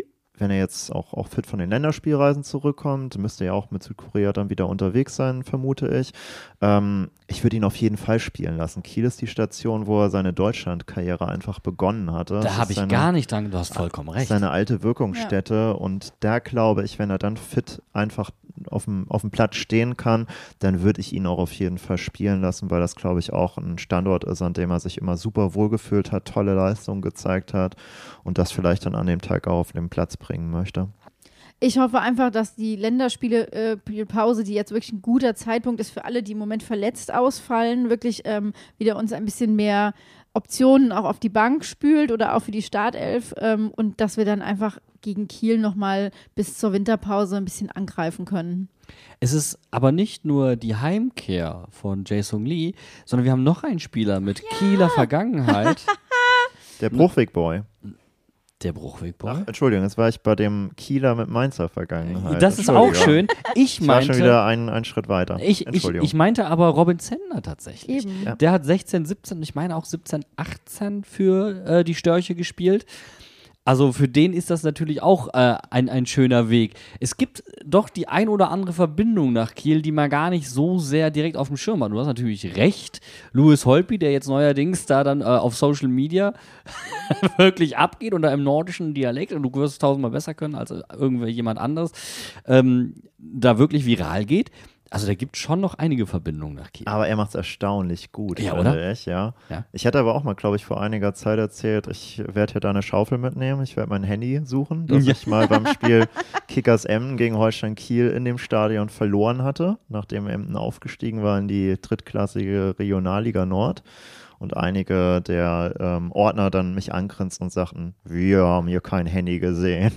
wenn er jetzt auch, auch fit von den Länderspielreisen zurückkommt, müsste er ja auch mit Südkorea dann wieder unterwegs sein, vermute ich. Ähm, ich würde ihn auf jeden Fall spielen lassen. Kiel ist die Station, wo er seine Deutschland-Karriere einfach begonnen hatte. Da habe ich seine, gar nicht dran, du hast vollkommen recht. Seine alte Wirkungsstätte ja. Und da glaube ich, wenn er dann fit einfach auf dem, auf dem Platz stehen kann, dann würde ich ihn auch auf jeden Fall spielen lassen, weil das, glaube ich, auch ein Standort ist, an dem er sich immer super wohlgefühlt hat, tolle Leistungen gezeigt hat und das vielleicht dann an dem Tag auch auf den Platz bringen möchte. Ich hoffe einfach, dass die Länderspiele-Pause, äh, die jetzt wirklich ein guter Zeitpunkt ist für alle, die im Moment verletzt ausfallen, wirklich ähm, wieder uns ein bisschen mehr Optionen auch auf die Bank spült oder auch für die Startelf ähm, und dass wir dann einfach gegen Kiel nochmal bis zur Winterpause ein bisschen angreifen können. Es ist aber nicht nur die Heimkehr von Jae-Sung Lee, sondern wir haben noch einen Spieler mit ja. Kieler Vergangenheit. Der Bruchweg-Boy. Der Bruchweg-Boy? Ach, Entschuldigung, jetzt war ich bei dem Kieler mit Mainzer Vergangenheit. Das ist auch schön. Ich, ich meinte, war schon wieder einen, einen Schritt weiter. Ich, ich, ich meinte aber Robin Zentner tatsächlich. Eben. Ja. Der hat sechzehn, siebzehn, ich meine auch siebzehn, achtzehn für äh, die Störche gespielt. Also für den ist das natürlich auch äh, ein, ein schöner Weg. Es gibt doch die ein oder andere Verbindung nach Kiel, die man gar nicht so sehr direkt auf dem Schirm hat. Du hast natürlich recht. Louis Holtby, der jetzt neuerdings da dann äh, auf Social Media wirklich abgeht und da im nordischen Dialekt, und du wirst es tausendmal besser können als irgendwer jemand anderes, ähm, da wirklich viral geht. Also da gibt es schon noch einige Verbindungen nach Kiel. Aber er macht es erstaunlich gut, ja, finde oder? ich, ja. ja. Ich hatte aber auch mal, glaube ich, vor einiger Zeit erzählt, ich werde hier da eine Schaufel mitnehmen, ich werde mein Handy suchen, dass ja. ich mal beim Spiel Kickers Emden gegen Holstein Kiel in dem Stadion verloren hatte, nachdem Emden aufgestiegen war in die drittklassige Regionalliga Nord. Und einige der ähm, Ordner dann mich angrinsten und sagten, wir haben hier kein Handy gesehen.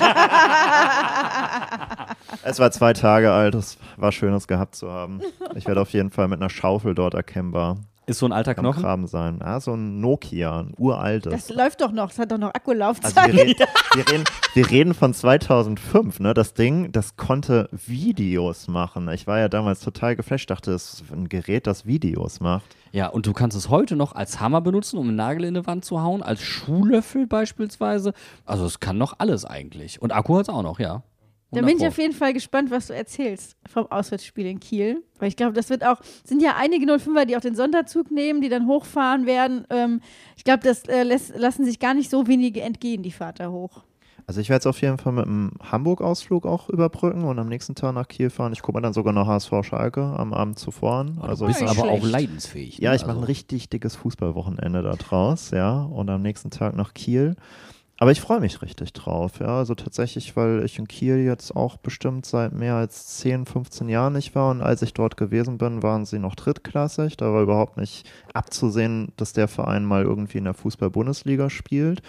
Es war zwei Tage alt, es war schön, es gehabt zu haben. Ich werde auf jeden Fall mit einer Schaufel dort erkennbar Ist so ein alter am Knochen? Graben sein. Ja, so ein Nokia, ein uraltes. Das läuft doch noch, das hat doch noch Akkulaufzeit. Also wir, reden, wir, reden, wir reden von zweitausendfünf, ne? Das Ding, das konnte Videos machen. Ich war ja damals total geflasht, dachte, es ist ein Gerät, das Videos macht. Ja, und du kannst es heute noch als Hammer benutzen, um einen Nagel in die Wand zu hauen, als Schuhlöffel beispielsweise. Also es kann noch alles eigentlich. Und Akku hat es auch noch, ja. Da bin ich auf jeden Fall gespannt, was du erzählst vom Auswärtsspiel in Kiel. Weil ich glaube, das wird auch, sind ja einige null fünfer, die auch den Sonderzug nehmen, die dann hochfahren werden. Ähm, ich glaube, das äh, lässt, lassen sich gar nicht so wenige entgehen, die Fahrt da hoch. Also ich werde es auf jeden Fall mit einem Hamburg-Ausflug auch überbrücken und am nächsten Tag nach Kiel fahren. Ich gucke mir dann sogar noch H S V Schalke am Abend zuvor an. Oh, also du bist nicht aber schlecht. auch leidensfähig. Ne? Ja, ich also. mache ein richtig dickes Fußballwochenende da draus, ja, und am nächsten Tag nach Kiel. Aber ich freue mich richtig drauf, ja, also tatsächlich, weil ich in Kiel jetzt auch bestimmt seit mehr als zehn, fünfzehn Jahren nicht war und als ich dort gewesen bin, waren sie noch drittklassig, da war überhaupt nicht abzusehen, dass der Verein mal irgendwie in der Fußball-Bundesliga spielt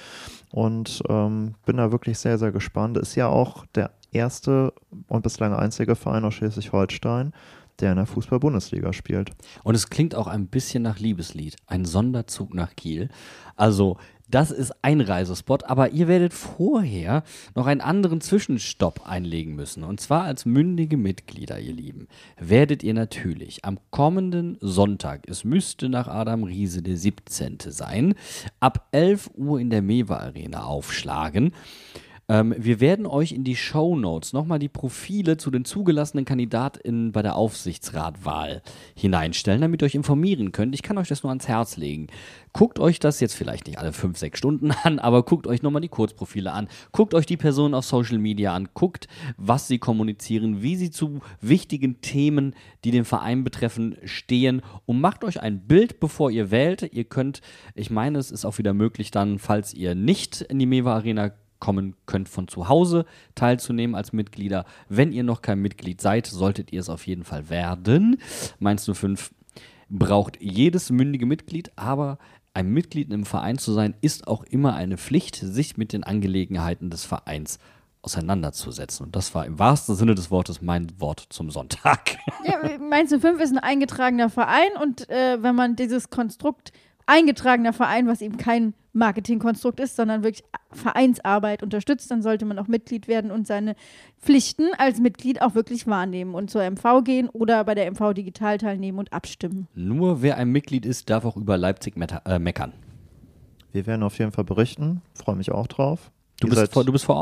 und ähm, bin da wirklich sehr, sehr gespannt. Ist ja auch der erste und bislang einzige Verein aus Schleswig-Holstein, der in der Fußball-Bundesliga spielt. Und es klingt auch ein bisschen nach Liebeslied, ein Sonderzug nach Kiel. Also das ist ein Reisespot, aber ihr werdet vorher noch einen anderen Zwischenstopp einlegen müssen. Und zwar als mündige Mitglieder, ihr Lieben, werdet ihr natürlich am kommenden Sonntag, es müsste nach Adam Riese der siebzehnte sein, ab elf Uhr in der Mewa Arena aufschlagen. Ähm, wir werden euch in die Shownotes nochmal die Profile zu den zugelassenen KandidatInnen bei der Aufsichtsratwahl hineinstellen, damit ihr euch informieren könnt. Ich kann euch das nur ans Herz legen. Guckt euch das jetzt vielleicht nicht alle fünf, sechs Stunden an, aber guckt euch nochmal die Kurzprofile an. Guckt euch die Personen auf Social Media an. Guckt, was sie kommunizieren, wie sie zu wichtigen Themen, die den Verein betreffen, stehen und macht euch ein Bild, bevor ihr wählt. Ihr könnt, ich meine, es ist auch wieder möglich dann, falls ihr nicht in die Mewa Arena kommen könnt, von zu Hause teilzunehmen als Mitglieder. Wenn ihr noch kein Mitglied seid, solltet ihr es auf jeden Fall werden. Mainz null fünf braucht jedes mündige Mitglied, aber ein Mitglied im Verein zu sein, ist auch immer eine Pflicht, sich mit den Angelegenheiten des Vereins auseinanderzusetzen. Und das war im wahrsten Sinne des Wortes mein Wort zum Sonntag. Ja, Mainz null fünf ist ein eingetragener Verein und äh, wenn man dieses Konstrukt eingetragener Verein, was eben kein Marketingkonstrukt ist, sondern wirklich Vereinsarbeit unterstützt, dann sollte man auch Mitglied werden und seine Pflichten als Mitglied auch wirklich wahrnehmen und zur M V gehen oder bei der M V digital teilnehmen und abstimmen. Nur wer ein Mitglied ist, darf auch über Leipzig meta- äh, meckern. Wir werden auf jeden Fall berichten, freue mich auch drauf. Du Ihr bist, seid- vor, du bist vor Ort?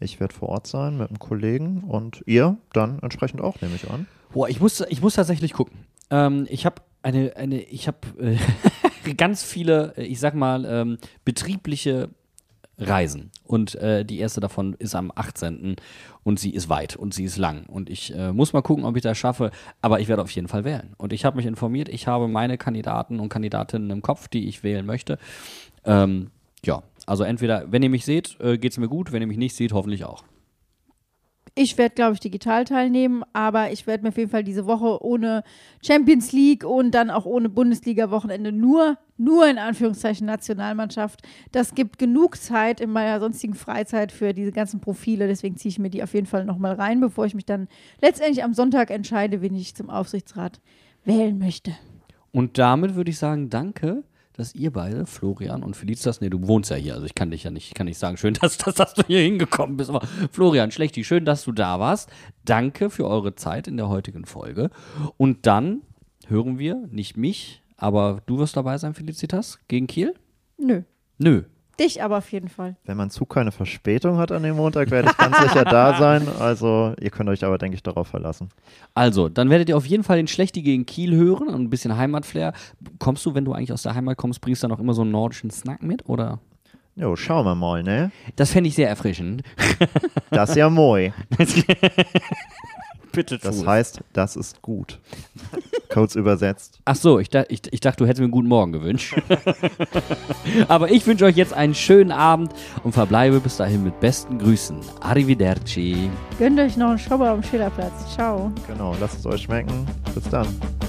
Ich werde vor Ort sein mit einem Kollegen und ihr dann entsprechend auch, nehme ich an. Boah, ich muss, ich muss tatsächlich gucken. Ähm, ich habe eine, eine, ich habe äh, ganz viele, ich sag mal, ähm, betriebliche Reisen. Und äh, die erste davon ist am achtzehnten und sie ist weit und sie ist lang. Und ich äh, muss mal gucken, ob ich das schaffe, aber ich werde auf jeden Fall wählen. Und ich habe mich informiert, ich habe meine Kandidaten und Kandidatinnen im Kopf, die ich wählen möchte. Ähm, ja, also entweder, wenn ihr mich seht, äh, geht es mir gut, wenn ihr mich nicht seht, hoffentlich auch. Ich werde, glaube ich, digital teilnehmen, aber ich werde mir auf jeden Fall diese Woche ohne Champions League und dann auch ohne Bundesliga-Wochenende nur, nur in Anführungszeichen Nationalmannschaft. Das gibt genug Zeit in meiner sonstigen Freizeit für diese ganzen Profile, deswegen ziehe ich mir die auf jeden Fall nochmal rein, bevor ich mich dann letztendlich am Sonntag entscheide, wen ich zum Aufsichtsrat wählen möchte. Und damit würde ich sagen, danke, dass ihr beide, Florian und Felicitas, nee, du wohnst ja hier, also ich kann dich ja nicht, kann nicht sagen, schön, dass, dass, dass du hier hingekommen bist, aber Florian, Schlechti, schön, dass du da warst. Danke für eure Zeit in der heutigen Folge. Und dann hören wir, nicht mich, aber du wirst dabei sein, Felicitas, gegen Kiel? Nö. Nö. Dich aber auf jeden Fall. Wenn mein Zug keine Verspätung hat an dem Montag, werde ich ganz sicher da sein. Also ihr könnt euch aber, denke ich, darauf verlassen. Also, dann werdet ihr auf jeden Fall den Schlechti gegen Kiel hören und ein bisschen Heimatflair. Kommst du, wenn du eigentlich aus der Heimat kommst, bringst du dann auch immer so einen nordischen Snack mit, oder? Jo, schauen wir mal, ne? Das fände ich sehr erfrischend. Das ist ja moi. Bitte tu Das es. heißt, das ist gut. Kurz übersetzt. Ach so, ich, da, ich, ich dachte, du hättest mir einen guten Morgen gewünscht. Aber ich wünsche euch jetzt einen schönen Abend und verbleibe bis dahin mit besten Grüßen. Arrivederci. Gönnt euch noch einen Schobber am Schillerplatz. Ciao. Genau, lasst es euch schmecken. Bis dann.